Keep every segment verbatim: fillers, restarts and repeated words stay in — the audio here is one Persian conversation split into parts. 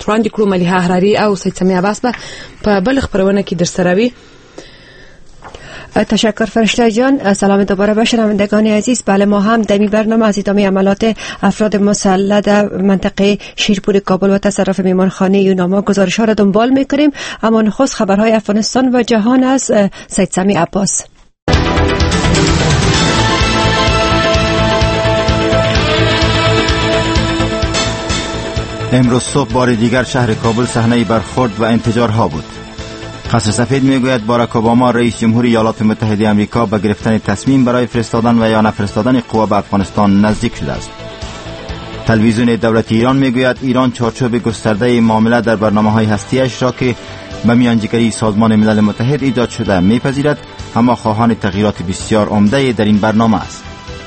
وړاندې کړو. ملیحه حراري او سید سمیع عباس په بل خبرونه کې در سره وي. تشکر فرشته جان. سلام دوباره به شنوندگان عزیز. بله ما هم در این برنامه از ادامه عملات افراد مسلح در منطقه شیرپور کابل و تصرف میمانخانه یوناما گزارش ها را دنبال میکنیم. اما نخست خبرهای افغانستان و جهان از سید سمیع عباس. امروز صبح بار دیگر شهر کابل صحنه برخورد و انفجارها بود. قصر سفید میگوید باراک اوباما رئیس جمهوری ایالات متحده آمریکا به گرفتن تصمیم برای فرستادن و یا نفرستادن قوا به افغانستان نزدیک شده است. تلویزیون دولتی ایران میگوید ایران چارچوب گسترده معامله در برنامه‌های هستی‌اش را که به میانجیگری سازمان ملل متحد ایجاد شده میپذیرد، اما خواهان تغییرات بسیار عمده در این برنامه است.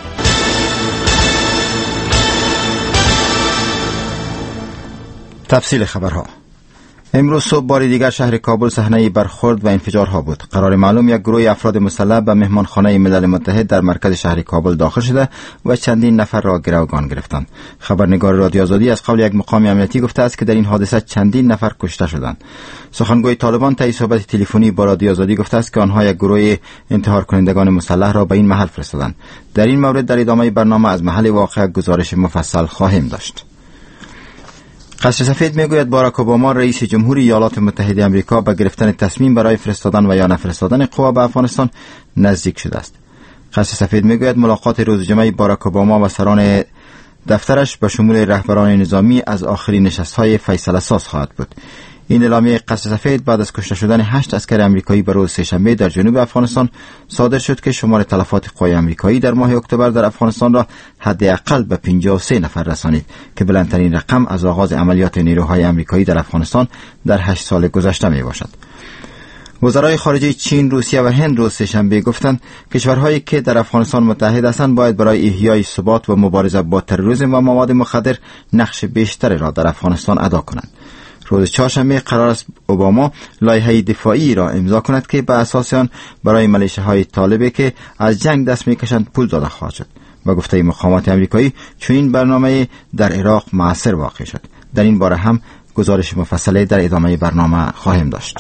تفصیل خبرها. امروز صبح بار دیگر شهر کابل صحنه برخورد و انفجارها بود. قرار معلوم یک گروه افراد مسلح به مهمانخانه ملل متحد در مرکز شهر کابل داخل شده و چندین نفر را گروگان گرفتند. خبرنگار رادیو آزادی از قول یک مقام امنیتی گفته است که در این حادثه چندین نفر کشته شدند. سخنگوی طالبان طی صحبت تلفنی با رادیو آزادی گفته است که آنها یک گروه انتحار کنندگان مسلح را به این محل فرستادند. در این مورد در ادامه برنامه از محل واقعه گزارش مفصل خواهیم داشت. قصر سفید میگوید باراک اوباما رئیس جمهوری ایالات متحده آمریکا به گرفتن تصمیم برای فرستادن و یا نفرستادن قوا به افغانستان نزدیک شده است. قصر سفید میگوید ملاقات روز جمعه باراک اوباما و سران دفترش به شمول رهبران نظامی از آخرین نشست‌های فیصله ساز خواهد بود. این اعلامیه قصر سفید بعد از کشته شدن هشت عسکر آمریکایی به روز سه‌شنبه در جنوب افغانستان صادر شد که شمار تلفات قوای آمریکایی در ماه اکتبر در افغانستان را حداقل به پنجاه و سه نفر رسانید که بلندترین رقم از آغاز عملیات نیروهای آمریکایی در افغانستان در هشت سال گذشته می باشد. وزرای خارجه چین، روسیه و هند روز سه‌شنبه گفتند کشورهایی که در افغانستان متحد هستند باید برای احیای ثبات و مبارزه با تروریسم و مواد مخدر نقش بیشتری را در افغانستان ادا کنند. روز چهارشنبه قرار است اوباما لایحه دفاعی را امضا کند که به اساس آن برای ملیشه‌های طالبه که از جنگ دست می‌کشند پول داده خواهد شد. و گفته مقامات آمریکایی چنین برنامه در عراق موثر واقع شد. در این باره هم گزارش مفصل در ادامه برنامه خواهیم داشت.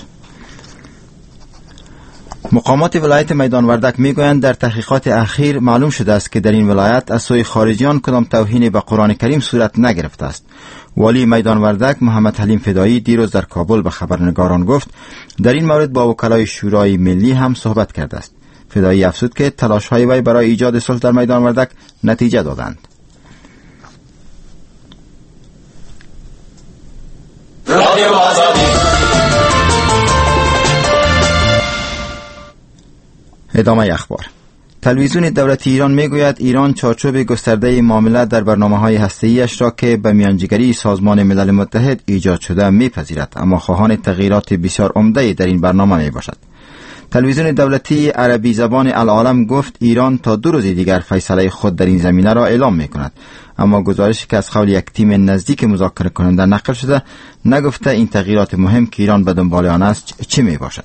مقامات ولایت میدان وردک میگویند در تحقیقات اخیر معلوم شده است که در این ولایت از سوی خارجیان کدام توهین به قرآن کریم صورت نگرفته است. والی میدان وردک محمد حلیم فدایی دیروز در کابل به خبرنگاران گفت در این مورد با وکلای شورای ملی هم صحبت کرده است. فدایی افزود که تلاش‌های وی برای ایجاد صلح در میدان وردک نتیجه دادند. رادیو آزادی. ادامه اخبار. تلویزیون دولتی ایران میگوید ایران چارچوب گسترده معامله در برنامه‌های هسته‌ایش را که به میانجیگری سازمان ملل متحد ایجاد شده میپذیرد، اما خواهان تغییرات بسیار عمده در این برنامه میباشد. تلویزیون دولتی عربی زبان العالم گفت ایران تا دو روز دیگر فیصله خود در این زمینه را اعلام میکند، اما گزارشی که از قول یک تیم نزدیک مذاکره کننده نقل شده نگفته این تغییرات مهم که ایران به دنبال آن است چه میباشد.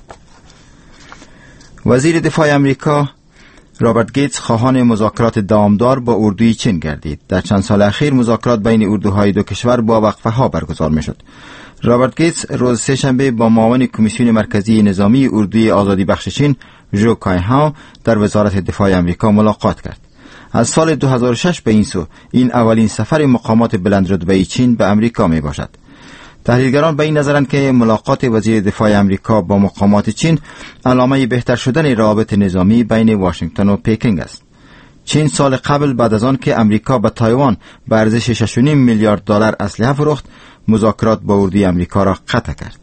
وزیر دفاع آمریکا رابرت گیتس خواهان مذاکرات دوامدار با اردوی چین گردید. در چند سال اخیر مذاکرات بین اردوهای دو کشور با وقفه ها برگزار می شد. رابرت گیتس روز سه‌شنبه با معاون کمیسیون مرکزی نظامی اردوی آزادی بخش چین ژو کایهاو در وزارت دفاع آمریکا ملاقات کرد. از سال دو هزار و شش به این سو این اولین سفر مقامات بلندرتبه چین به آمریکا می باشد. تحلیلگران به این نظرند که ملاقات وزیر دفاع آمریکا با مقامات چین علامه بهتر شدن روابط نظامی بین واشنگتن و پکینگ است. چین سال قبل بعد از آن که آمریکا به تایوان به ارزش شش و نیم میلیارد دلار اسلحه فروخت، مذاکرات با اردوی آمریکا را قطع کرد.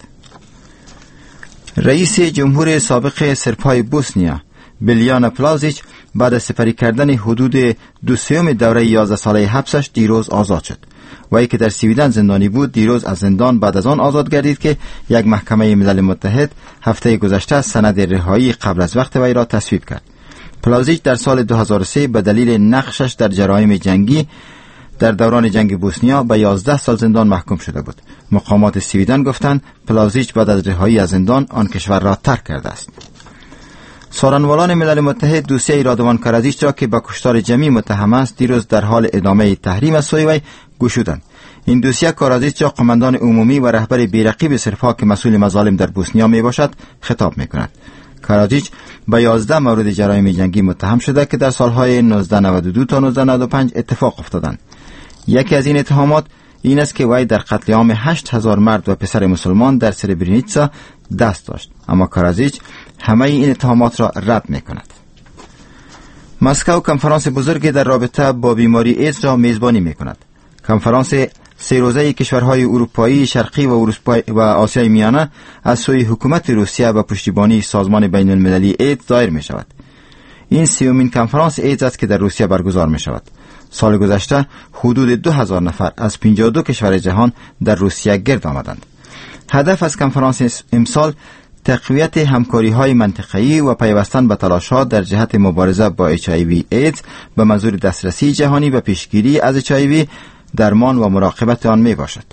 رئیس جمهور سابق سربهای بوسنیا بیلیانا پلازیچ بعد از سپری کردن حدود دو سوم دوره یازده ساله حبسش دیروز آزاد شد. وی که در سویدن زندانی بود دیروز از زندان بعد از آن آزاد گردید که یک محکمه ملل متحد هفته گذشته سند رهایی قبل از وقت وی را تصویب کرد. پلازیچ در سال دو هزار و سه به دلیل نقشش در جرایم جنگی در دوران جنگ بوسنیا به یازده سال زندان محکوم شده بود. مقامات سویدن گفتند پلازیچ بعد از رهایی از زندان آن کشور را ترک کرده است. سارنوالان ملل متحد دوسیه رادوان کارازیچ را که به کشتار جمعی متهم است دیروز در حال ادامه تحریم از سوی وی گشودند. این دوسیه کارازیچ یا قماندان عمومی و رهبر بیرقیب سرپاک مسئول مظالم در بوسنیا می باشد خطاب می کند. کارازیچ به یازده مورد جرایم جنگی متهم شده که در سالهای نوزده نود و دو تا نوزده نود و پنج اتفاق افتادند. یکی از این اتهامات این است که وی در قتل عام هشت هزار مرد و پسر مسلمان در سربرینیتسا دست داشت، اما کارازیچ همه این اتهامات را رد می کند. مسکو کنفرانس بزرگی در رابطه با بیماری ایدز را میزبانی می کند. کنفرانس سه روزه کشورهای اروپایی، شرقی و اروپای و آسیای میانه از سوی حکومت روسیه و پشتیبانی سازمان بین المللی ایدز دایر می شود. این سیومین کنفرانس ایدز است که در روسیه برگزار می شود. سال گذشته حدود دو هزار نفر از پنجاه و دو کشور جهان در روسیه گرد آمدند. هدف از کنفرانس امسال تقویت همکاری‌های منطقه‌ای و پیوستن به تلاش‌ها در جهت مبارزه با اچ آی وی ایدز به منظور دسترسی جهانی به پیشگیری از اچ آی وی، درمان و مراقبت آن می باشد.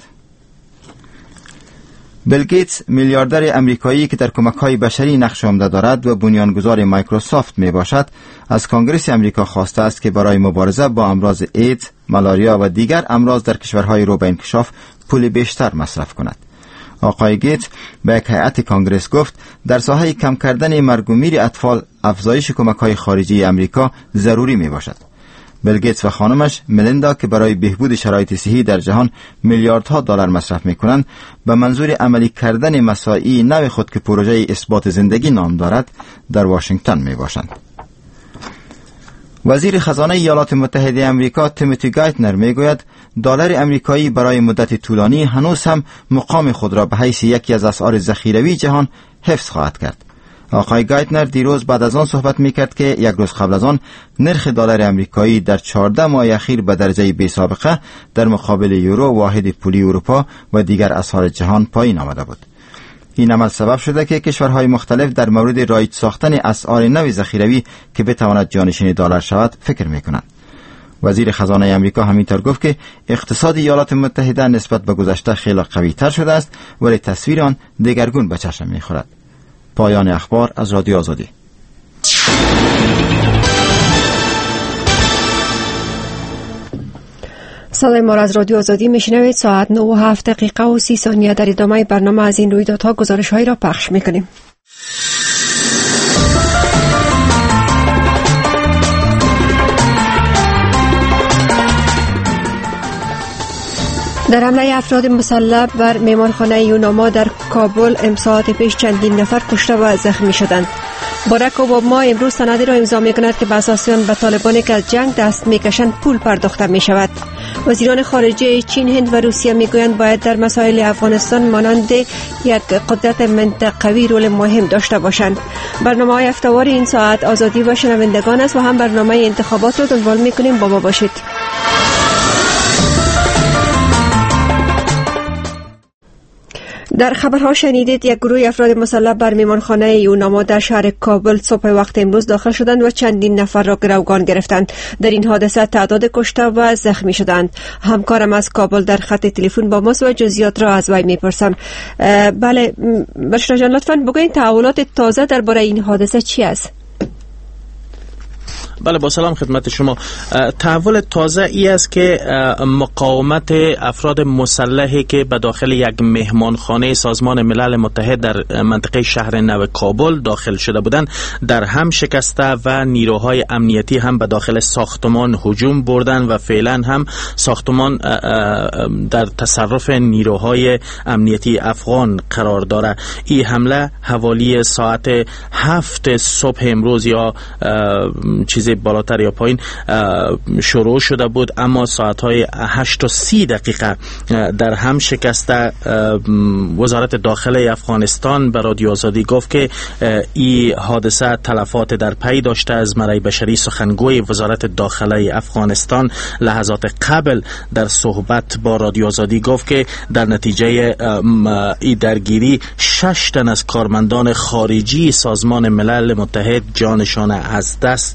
بیل گیتس، میلیاردر امریکایی که در کمک‌های بشری نقش عمده دارد و بنیانگذار مایکروسافت می باشد، از کنگره امریکا خواسته است که برای مبارزه با امراض ایدز، مالاریا و دیگر امراض در کشورهای رو به انکشاف پول بیشتر مصرف کند. آقای گیتس به یک هیئت کنگره گفت در ساحه کم کردن مرگ و میر اطفال افزایش کمک‌های خارجی امریکا ضروری می باشد. بیل گیتس و خانمش ملیندا که برای بهبود شرایط صحی در جهان میلیاردها دلار مصرف می‌کنند، به منظور عملی کردن مساعی نو خود که پروژه اثبات زندگی نام دارد در واشنگتن میباشند. وزیر خزانه ایالات متحده آمریکا تیموتی گایتنر میگوید دلار آمریکایی برای مدت طولانی هنوز هم مقام خود را به حیث یکی از اسعار ذخیروی جهان حفظ خواهد کرد. آقای گایتنر دیروز بعد از آن صحبت میکرد که یک روز قبل از آن نرخ دلار آمریکایی در چهارده ماه اخیر به درجه بی سابقه در مقابل یورو، واحد پولی اروپا و دیگر اسعار جهان پایین آمده بود. این عمل سبب شده که کشورهای مختلف در مورد رایج ساختن اسعار نو ذخیروی که بتواند جانشین دلار شود فکر میکنند. وزیر خزانه آمریکا همینطور گفت که اقتصاد ایالات متحده نسبت به گذشته خیلی قوی تر شده است، ولی تصویر آن دگرگون به چشم میخورد. پایان اخبار از رادیو آزادی. صدای ما را از رادیو آزادی میشنوید. ساعت نه و هفت دقیقه و سی ثانیه. در ادامه برنامه از این رویدادها گزارش‌هایی را پخش میکنیم. در حمله افراد مسلح بر مهمانخانه یوناما در کابل امساعت پیش چندین نفر کشته و زخمی شدند. باراک اوباما امروز سندی را امضا می‌کند که به اساس آن به طالبانی که از جنگ دست می‌کشند پول پرداخته می‌شود. وزیران خارجه چین، هند و روسیه می‌گویند باید در مسائل افغانستان مانند یک قدرت منطقوی رول مهم داشته باشند. برنامه‌های هفته‌وار این ساعت آزادی و شنوندگان است و هم برنامه انتخابات را دنبال می‌کنیم. با ما باشید. در خبرها شنیدید یک گروه افراد مسلح بر مهمانخانه یوناما در شهر کابل صبح وقت امروز داخل شدند و چندین نفر را گروگان گرفتند. در این حادثه تعداد کشته و زخمی شدند. همکارم از کابل در خط تلفن با ماست و جزئیات را از وی میپرسم. بله بشرا جان، لطفاً بگوین تحولات تازه درباره این حادثه چی است؟ بله، با سلام خدمت شما. تحول تازه ای است که مقاومت افراد مسلحی که به داخل یک مهمانخانه سازمان ملل متحد در منطقه شهر نو کابل داخل شده بودند در هم شکسته و نیروهای امنیتی هم به داخل ساختمان هجوم بردند و فعلا هم ساختمان در تصرف نیروهای امنیتی افغان قرار داره. این حمله حوالی ساعت هفت صبح امروز یا چیز بالاتر یا پایین شروع شده بود، اما ساعتهای هشت و سی دقیقه در هم شکسته. وزارت داخله افغانستان به رادیو آزادی گفت که این حادثه تلفات در پی داشته. از مرای بشری سخنگوی وزارت داخله افغانستان لحظات قبل در صحبت با رادیو آزادی گفت که در نتیجه این درگیری شش تن از کارمندان خارجی سازمان ملل متحد جانشان از دست دادند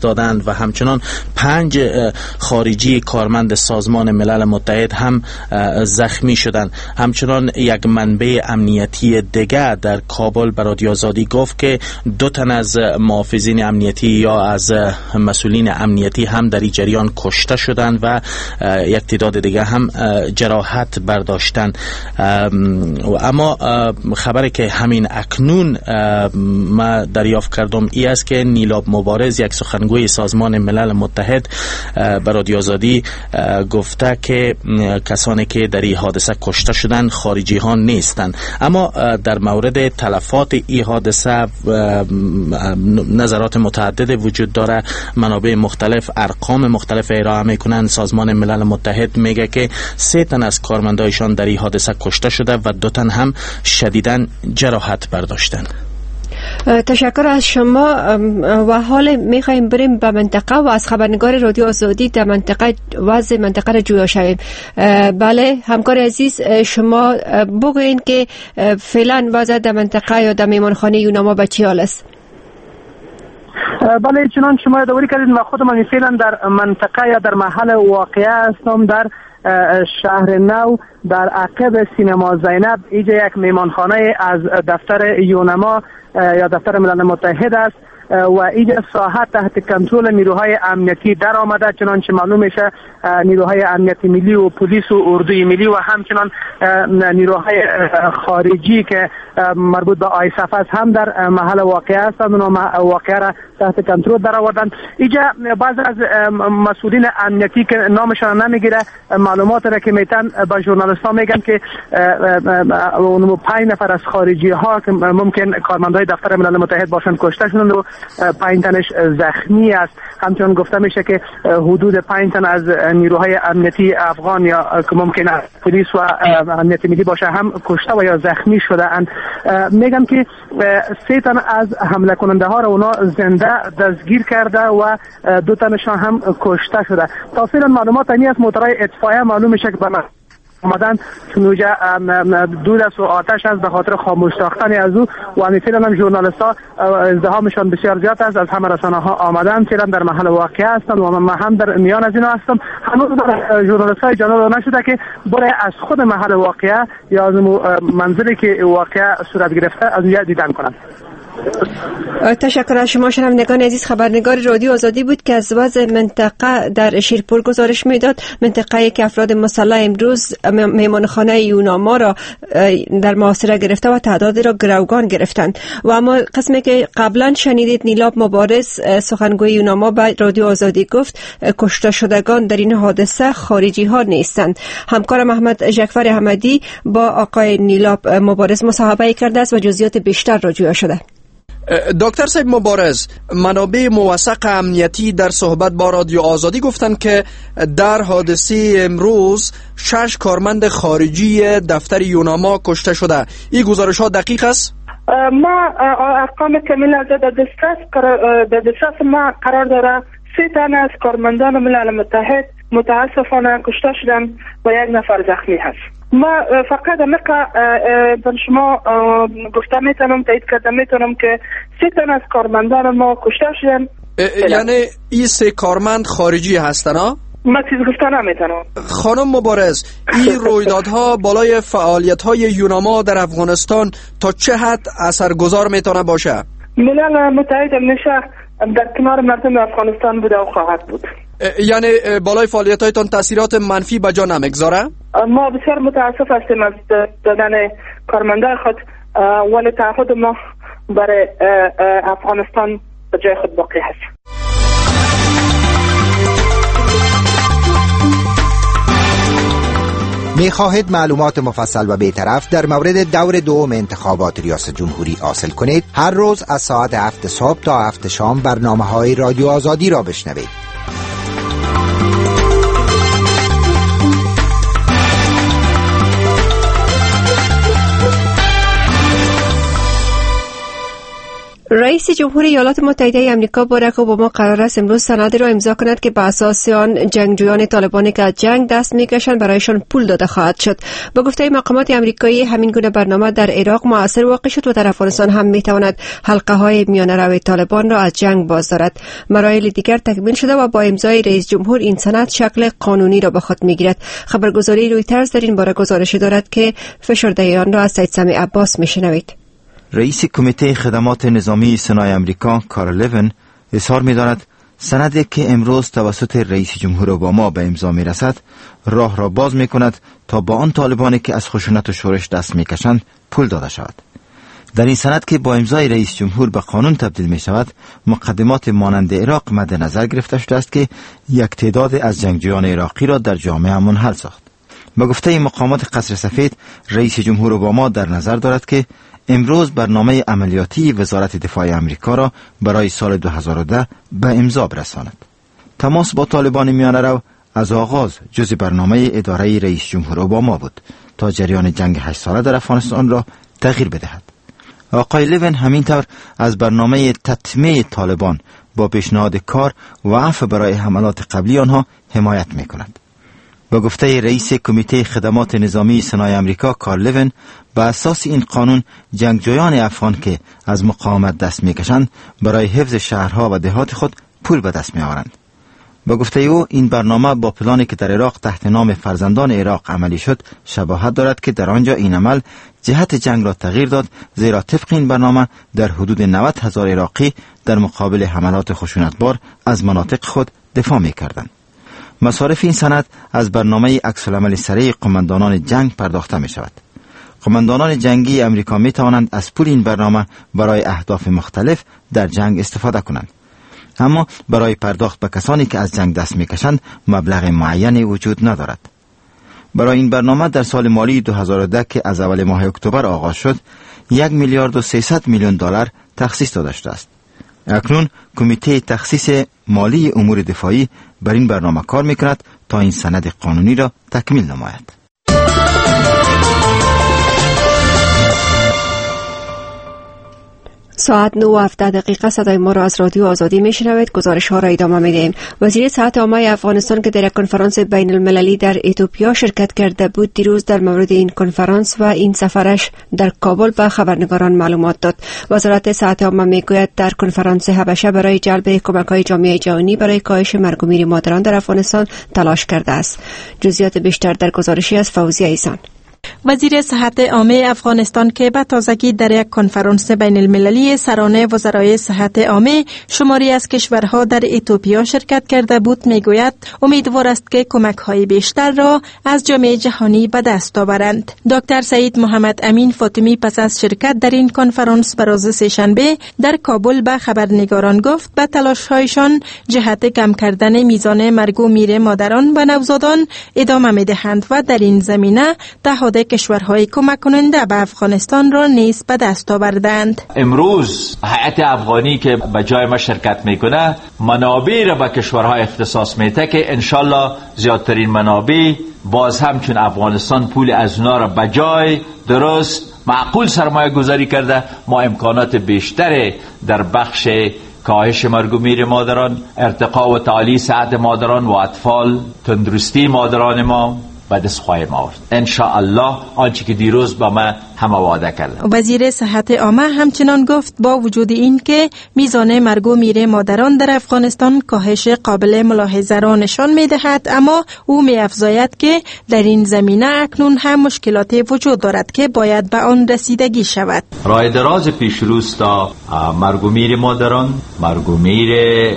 و همچنان پنج خارجی کارمند سازمان ملل متحد هم زخمی شدند. همچنان یک منبع امنیتی دیگر در کابل به رادیو آزادی گفت که دو تن از محافظین امنیتی یا از مسئولین امنیتی هم در این جریان کشته شدند و یک تعداد دیگر هم جراحت برداشتند. اما خبری که همین اکنون ما دریافت کردم ای است که نیلاب مبارز، یک سخنگوی سازمان ملل متحد، به رادیو آزادی گفته که کسانی که در این حادثه کشته شدند خارجی ها نیستند. اما در مورد تلفات این حادثه نظرات متعدد وجود داره. منابع مختلف ارقام مختلف ارائه میکنند. سازمان ملل متحد میگه که سه تن از کارمندایشان در این حادثه کشته شده و دو تن هم شدیداً جراحت برداشتند. تشکر از شما و حال میخواییم بریم به منطقه و از خبرنگار رادیو آزادی در منطقه وضع منطقه را جویا شویم. بله همکار عزیز، شما بگوین که فعلا وضع در منطقه یا در میمانخانه یوناما به چی حال است؟ بله چنان شما یادآوری کردید و خودم هم فعلا در منطقه یا در محل واقعه هستم، در شهر نو در عقب سینما زینب. اینجا یک میمانخانه از دفتر یونما یا دفتر ملل متحد است و اینجا ساحت تحت کنترل نیروهای امنیتی در آمده. چنانچه معلوم میشه نیروهای امنیتی ملی و پلیس و اردوی ملی و همچنان نیروهای خارجی که مربوط به آیسف است هم در محل واقعه هستند و واقعه را تحت کنترل در آوردند. اینجا بعض از مسئولین امنیتی که نامشان نمیگیره معلومات را که میتن با ژورنالیست‌ها میگن که اون پنج نفر از خارجی ها که ممکن کارمندای دفتر ملل متحد باشند کشته شدند و پنج تنش زخمی است. همچنان گفته میشه که حدود پنج تن از نیروهای امنیتی افغان یا که ممکنه پلیس و امنیت ملی باشه هم کشته و یا زخمی شده اند. میگم که سه تن از حمله کننده ها را اونا زنده دستگیر کرده و دو تنشان هم کشته شده. تا فعلا معلومات اینی از موتورهای اطفائیه معلوم میشه که به آمدن چونوجه دود است و آتش است به خاطر خاموش ساختن از او و همین فعلا هم ژورنالیست ها ازدحامشان بسیار زیاد است، از همه رسانه ها آمدن، فعلا در محل واقعه هستند و من هم در میان از اینا هستم. هنوز در ژورنالیست های جانب نشده که برای از خود محل واقعه یا از منظری که واقعه صورت گرفته از اونجا دیدن کنند. تشکر از شما شنوندگان عزیز. خبرنگار رادیو آزادی بود که از وضع منطقه در شیرپور گزارش میداد. منطقه‌ای که افراد مسلح امروز میمانخانه یوناما را در محاصره گرفته و تعدادی را گروگان گرفتند. و اما قسمی که قبلا شنیدید نیلاب مبارز سخنگوی یوناما به رادیو آزادی گفت کشته شدگان در این حادثه خارجی ها نیستند. همکارم احمد جعفر احمدی با آقای نیلاب مبارز مصاحبه کرده است و جزئیات بیشتر را جویا شده. دکتر صاحب مبارز، منابع موثق امنیتی در صحبت با رادیو آزادی گفتند که در حادثه امروز شش کارمند خارجی دفتر یوناما کشته شده. این گزارش ها دقیق است؟ ما ارقام کامل از در دسترس در دسترس ما قرار داره. سه تن از کارمندان ملل متحد متاسفانه کشته شدن و یک نفر زخمی هست. ما فقط امریکا بر شما گفته میتونم تایید کرده میتونم که سه تن از کارمندان ما کشته شدن. یعنی این سه کارمند خارجی هستن ها؟ ما چیز گفته نمیتونم. خانم مبارز، این رویدادها بالای فعالیت های یوناما در افغانستان تا چه حد اثرگذار میتونه باشه؟ ملل متحد همیشه در کنار مردم افغانستان بوده و خواهد بود. یعنی بالای فعالیت هایتان تاثیرات منفی به جا نمیگذاره؟ ما بسیار متاسف هستیم از دادن کارمنده خود، ولی تعهد ما برای افغانستان به جای خود باقی هست. می خواهید معلومات مفصل و بی‌طرف در مورد دور دوم انتخابات ریاست جمهوری حاصل کنید؟ هر روز از ساعت هفت صبح تا هفت شام برنامه‌های رادیو آزادی را بشنوید. رئیس جمهور ایالات متحده آمریکا باراک اوباما قرار است امروز سندی را امضا کند که به اساس آن جنگجویان طالبانی که از جنگ دست میکشند برایشان پول داده خواهد شد. با گفته مقامات آمریکایی همین گونه برنامه در عراق موثر واقع شد و در افغانستان هم میتواند حلقه های میانه روی طالبان را از جنگ باز دارد. مراحل دیگر تکمیل شده و با امضای رئیس جمهور این سند شکل قانونی را به خود میگیرد. خبرگزاری رویترز در این باره گزارش دارد که فشرده آن را از سید سمیع عباس میشنوید. رئیس کمیته خدمات نظامی سنای امریکا کارل لوین اظهار می‌دارد سندی که امروز توسط رئیس جمهور اوباما به امضا می‌رسد راه را باز می‌کند تا با آن طالبانی که از خشونت و شورش دست می‌کشند پول داده شود. در این سند که با امضای رئیس جمهور به قانون تبدیل می‌شود مقدمات مانند عراق مد نظر گرفته شده است که یک تعداد از جنگجویان عراقی را در جامعه منحل ساخت. به گفته مقامات قصر سفید رئیس جمهور اوباما در نظر دارد که امروز برنامه عملیاتی وزارت دفاع آمریکا را برای سال دو هزار و ده به امضا برساند. تماس با طالبان میانه رو از آغاز جزء برنامه اداره رئیس جمهور اوباما بود تا جریان جنگ هشت ساله در افغانستان را تغییر بدهد. آقای لوین همینطور از برنامه تطمیع طالبان با پیشنهاد کار و عفو برای حملات قبلی آنها حمایت می‌کند. با گفته رئیس کمیته خدمات نظامی سنای امریکا کارل لوین به اساس این قانون جنگجویان افغان که از مقاومت دست میکشند برای حفظ شهرها و دهات خود پول به دست میآورند. با گفته او این برنامه با پلانی که در عراق تحت نام فرزندان عراق عملی شد شباهت دارد که در آنجا این عمل جهت جنگ را تغییر داد، زیرا طبق این برنامه در حدود نود هزار عراقی در مقابل حملات خشونتبار از مناطق خود دفاع میکردند. مصارف این سند از برنامه عکس‌العمل سریع قماندانان جنگ پرداخته می شود. قماندانان جنگی امریکا می توانند از پول این برنامه برای اهداف مختلف در جنگ استفاده کنند. اما برای پرداخت به کسانی که از جنگ دست می کشند مبلغ معینی وجود ندارد. برای این برنامه در سال مالی دو هزار و ده که از اول ماه اکتبر آغاز شد یک میلیارد و سیصد میلیون دلار تخصیص داده شده است. اکنون کمیته تخصیص مالی امور دفاعی بر این برنامه کار میکند تا این سند قانونی را تکمیل نماید. ساعت نه و هفده دقیقه صدای ما را از رادیو آزادی میشنوید. گزارش ها را ادامه میدیم. وزیر صحت عامه افغانستان که در یک کنفرانس بین المللی در اتیوپیا شرکت کرده بود دیروز در مورد این کنفرانس و این سفرش در کابل به خبرنگاران معلومات داد. وزارت صحت عامه میگوید در کنفرانس حبشه برای جلب کمک‌های جامعه جهانی برای کاهش مرگ و میر مادران در افغانستان تلاش کرده است. جزئیات بیشتر در گزارشی از فوزیه ایسان. وزیر صحت عامه افغانستان که به تازگی در یک کنفرانس بین المللی سران وزرای صحت عامه شماری از کشورها در اتیوپیا شرکت کرده بود میگوید امیدوار است که کمک‌های بیشتر را از جامعه جهانی به دست آورند. دکتر سعید محمد امین فاطمی پس از شرکت در این کنفرانس به روز سه‌شنبه در کابل به خبرنگاران گفت به تلاش‌هایشان جهت کم کردن میزان مرگ و میر مادران و نوزادان ادامه می‌دهند و در این زمینه تعهد کشورهای کمک کننده به افغانستان را نیز به دست آوردند. امروز هیئت افغانی که به جای ما شرکت میکنه منابع را به کشورهای اختصاص میده که انشالله زیادترین منابع باز هم چون افغانستان پول از اونا را به جای درست معقول سرمایه گذاری کرده ما امکانات بیشتر در بخش کاهش مرگ و میر مادران، ارتقا و تعالی صحت مادران و اطفال، تندرستی مادران ما به دست خواهیم آورد. ان شاء الله آنچه که دیروز با ما همه وعده کردند. وزیر صحت عامه همچنان گفت با وجود این که میزان مرگ و میر مادران در افغانستان کاهش قابل ملاحظه را نشان می‌دهد، اما او می‌افزاید که در این زمینه اکنون هم مشکلات وجود دارد که باید به آن رسیدگی شود. راه دراز پیش روست تا مرگ و میر مادران، مرگ و میر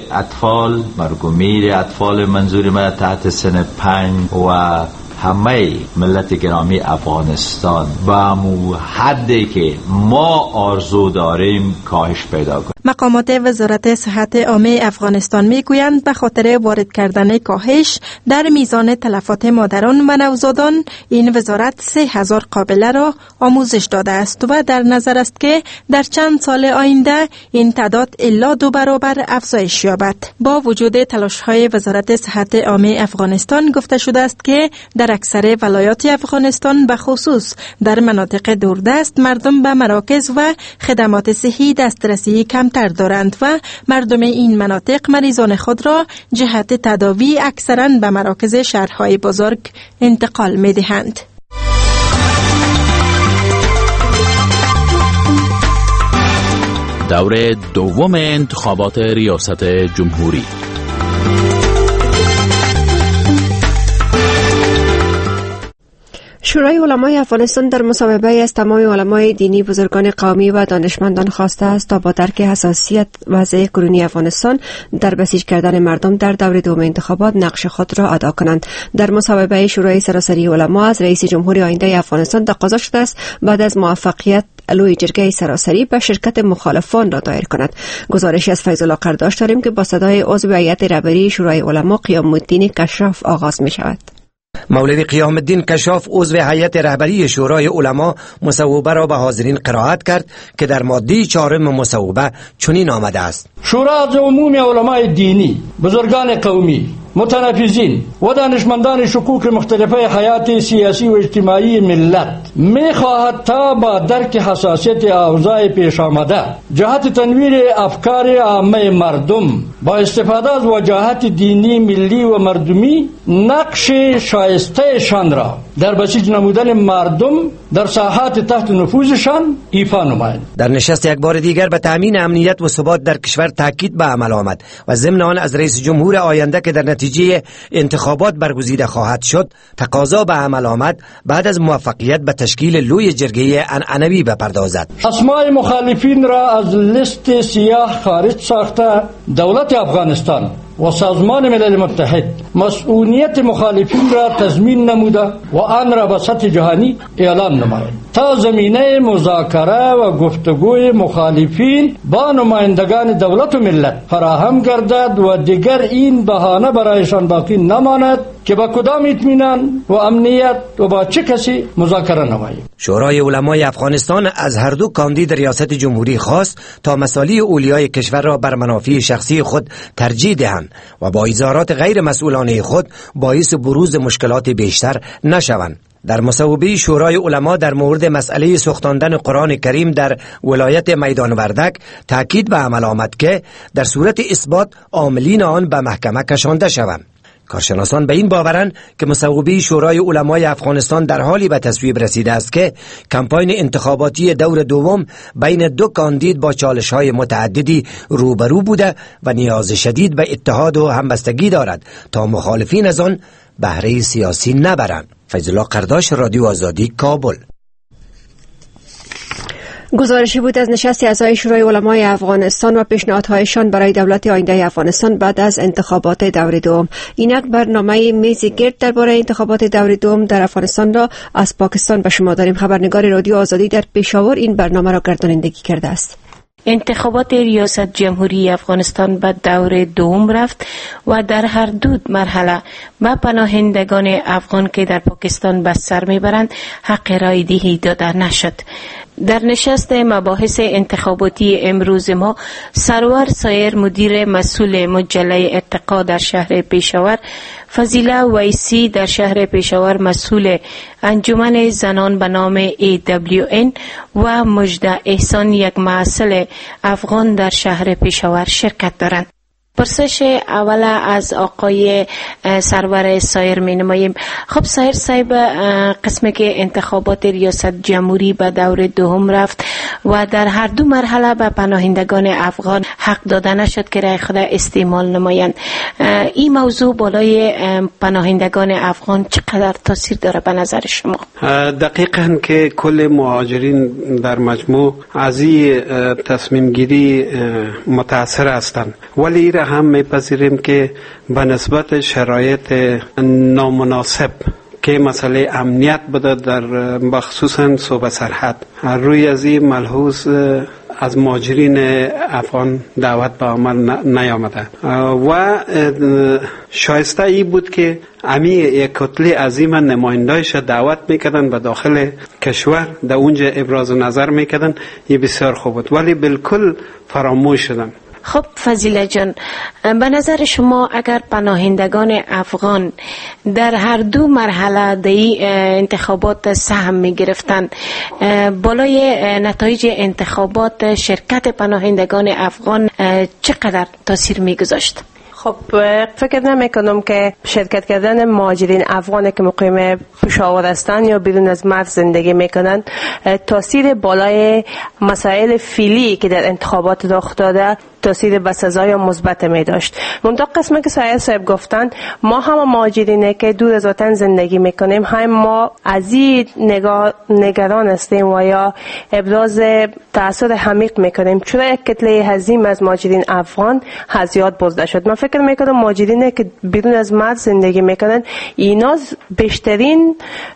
اطفال، مرگ و میر اطفال منظور من تحت سن پنج و همه ملت گرامی افغانستان با مو حدی که ما آرزو داریم کاهش پیدا کنیم. مقامات وزارت صحت عامه افغانستان میگویند به خاطر وارد کردن کاهش در میزان تلفات مادران و نوزادان این وزارت سه هزار قابله را آموزش داده است و در نظر است که در چند سال آینده این تعداد الا دو برابر افزایش یابد. با وجود تلاش‌های وزارت صحت عامه افغانستان گفته شده است که در اکثر ولایات افغانستان به خصوص در مناطق دوردست مردم به مراکز و خدمات صحی دسترسی کمتر دارند و مردم این مناطق مریضان خود را جهت تداوی اکثراً به مراکز شهرهای بزرگ انتقال می دهند. دور دوم انتخابات ریاست جمهوری. شورای علمای افغانستان در مصاحبه از تمام علمای دینی، بزرگان قومی و دانشمندان خواسته است تا با درک حساسیت وضع کنونی افغانستان در بسیج کردن مردم در دور دوم انتخابات نقش خود را ادا کنند. در مصاحبه شورای سراسری علما از رئیس جمهور آینده افغانستان تقاضا شده است بعد از موفقیت لوی جرگه سراسری به شرکت مخالفان را دایر کند. گزارشی از فیض الله قرداش داریم که با صدای عضو هیئت رهبری شورای علما قیام الدین کشاف آغاز می شود. مولوی قیام الدین کشاف عضو هیئت رهبری شورای علما مصوبه را به حاضرین قرائت کرد که در ماده چهارم مصوبه چنین آمده است: شورا از عموم علمای دینی، بزرگان قومی، متنفذین و دانشمندان شکوک مختلفه حیات سیاسی و اجتماعی ملت می خواهد تا با درک حساسیت اوضاع پیش آمده جهت تنویر افکار عامه مردم با استفاده از وجاهت دینی، ملی و مردمی نقش شایسته شان را در بسیج نمودن مردم در ساحات تحت نفوذشان ایفا نمایند. در نشست یک بار دیگر به تامین امنیت و ثبات در کشور تاکید به عمل آمد و ضمن آن از رئیس جمهور آینده که در نتیجه انتخابات برگزیده خواهد شد تقاضا به عمل آمد بعد از موفقیت به تشکیل لوی جرگه عنعنوی بپردازد. اسماء مخالفین را از لیست سیاه خارج ساخته دولت افغانستان و سازمان ملل متحد مسئولیت مخالفین را تضمین نموده و آن را به سطح جهانی اعلام نماید تا زمینه مذاکره و گفتگوی مخالفین با نمایندگان دولت و ملت فراهم گردد و دیگر این بهانه برایشان باقی نماند که با کدام اطمینان و امنیت و با چه کسی مذاکره نمایید. شورای علمای افغانستان از هر دو کاندید ریاست جمهوری خواست تا مصالح اولیای کشور را بر منافع شخصی خود ترجیح دهند و با اظهارات غیر مسئولانه خود باعث بروز مشکلات بیشتر نشوند. در مصوبه شورای علما در مورد مسئله سوختاندن قرآن کریم در ولایت میدان وردک تاکید به عمل آمد که در صورت اثبات عاملین آن به محکمه کشانده شوند. کارشناسان به این باورند که مصوبه شورای علمای افغانستان در حالی به تصویب رسیده است که کمپاین انتخاباتی دور دوم بین دو کاندید با چالش‌های متعددی روبرو بوده و نیاز شدید به اتحاد و همبستگی دارد تا مخالفین از آن بهره سیاسی نبرند. فیض الله قرداش، رادیو آزادی، کابل. گزارشی بود از نشست اعضای شورای علمای افغانستان و پیشنهادهایشان برای دولت آینده افغانستان بعد از انتخابات دور دوم. اینک برنامه میز گرد درباره انتخابات دور دوم در افغانستان را از پاکستان به شما داریم. خبرنگار رادیو آزادی در پشاور این برنامه را گردانندگی کرده است. انتخابات ریاست جمهوری افغانستان به دور دوم رفت و در هر دو مرحله به پناهندگان افغان که در پاکستان به سر میبرند حق رای دهی داده نشد. در نشست مباحث انتخاباتی امروز ما سرور سایر مدیر مسئول مجله ارتقا در شهر پشاور، فضیله ویسی در شهر پشاور مسئول انجمن زنان به نام ای دبلیو این و مجده احسان یک مسئول افغان در شهر پشاور شرکت دارند. پرسش اول از آقای سرور سایر می نماییم. خب سایر صاحب، قسمی که انتخابات ریاست جمهوری به دور دوم رفت و در هر دو مرحله به پناهندگان افغان حق داده نشد که رای خود استعمال نمایند. این موضوع بالای پناهندگان افغان چقدر تاثیر داره به نظر شما؟ دقیقاً که کل مهاجرین در مجموع از این تصمیم گیری متاثر هستند، ولی را هم میپذیریم که به نسبت شرایط نامناسب که مسئله امنیت بوده در بخصوصا صوبه سرحد، روی از این ملحوظ از مهاجرین افغان دعوت به عمل نیامده و شایسته ای بود که امی یک کتله عظیم نمایندایش دعوت میکردن به داخل کشور، در اونجا ابراز نظر میکردن. این بسیار خوب بود، ولی بالکل فراموش شدن. خب فضیله جان، به نظر شما اگر پناهندگان افغان در هر دو مرحله در انتخابات سهم می گرفتن، بالای نتایج انتخابات شرکت پناهندگان افغان چقدر تاثیر می گذاشت؟ خب فکر نمی کنم که شرکت کردن مهاجرین افغان که مقیم پشاور هستند یا بیرون از مرز زندگی میکنند تاثیر بالای مسائل فعلی که در انتخابات رخ داده تاثیر بسزا یا مثبت می داشت. منتها قسمی که سایه صاحب گفتن، ما هم مهاجرینه که دور از وطن زندگی میکنیم، هم ما از این نگران هستیم و یا ابراز تأثیر عمیق میکنیم چرا یک کتله عظیم از مهاجرین افغان از یاد برده شد. من فکر میکنم مهاجرینه که بیرون از مرز زندگی میکنن اینا بیشترین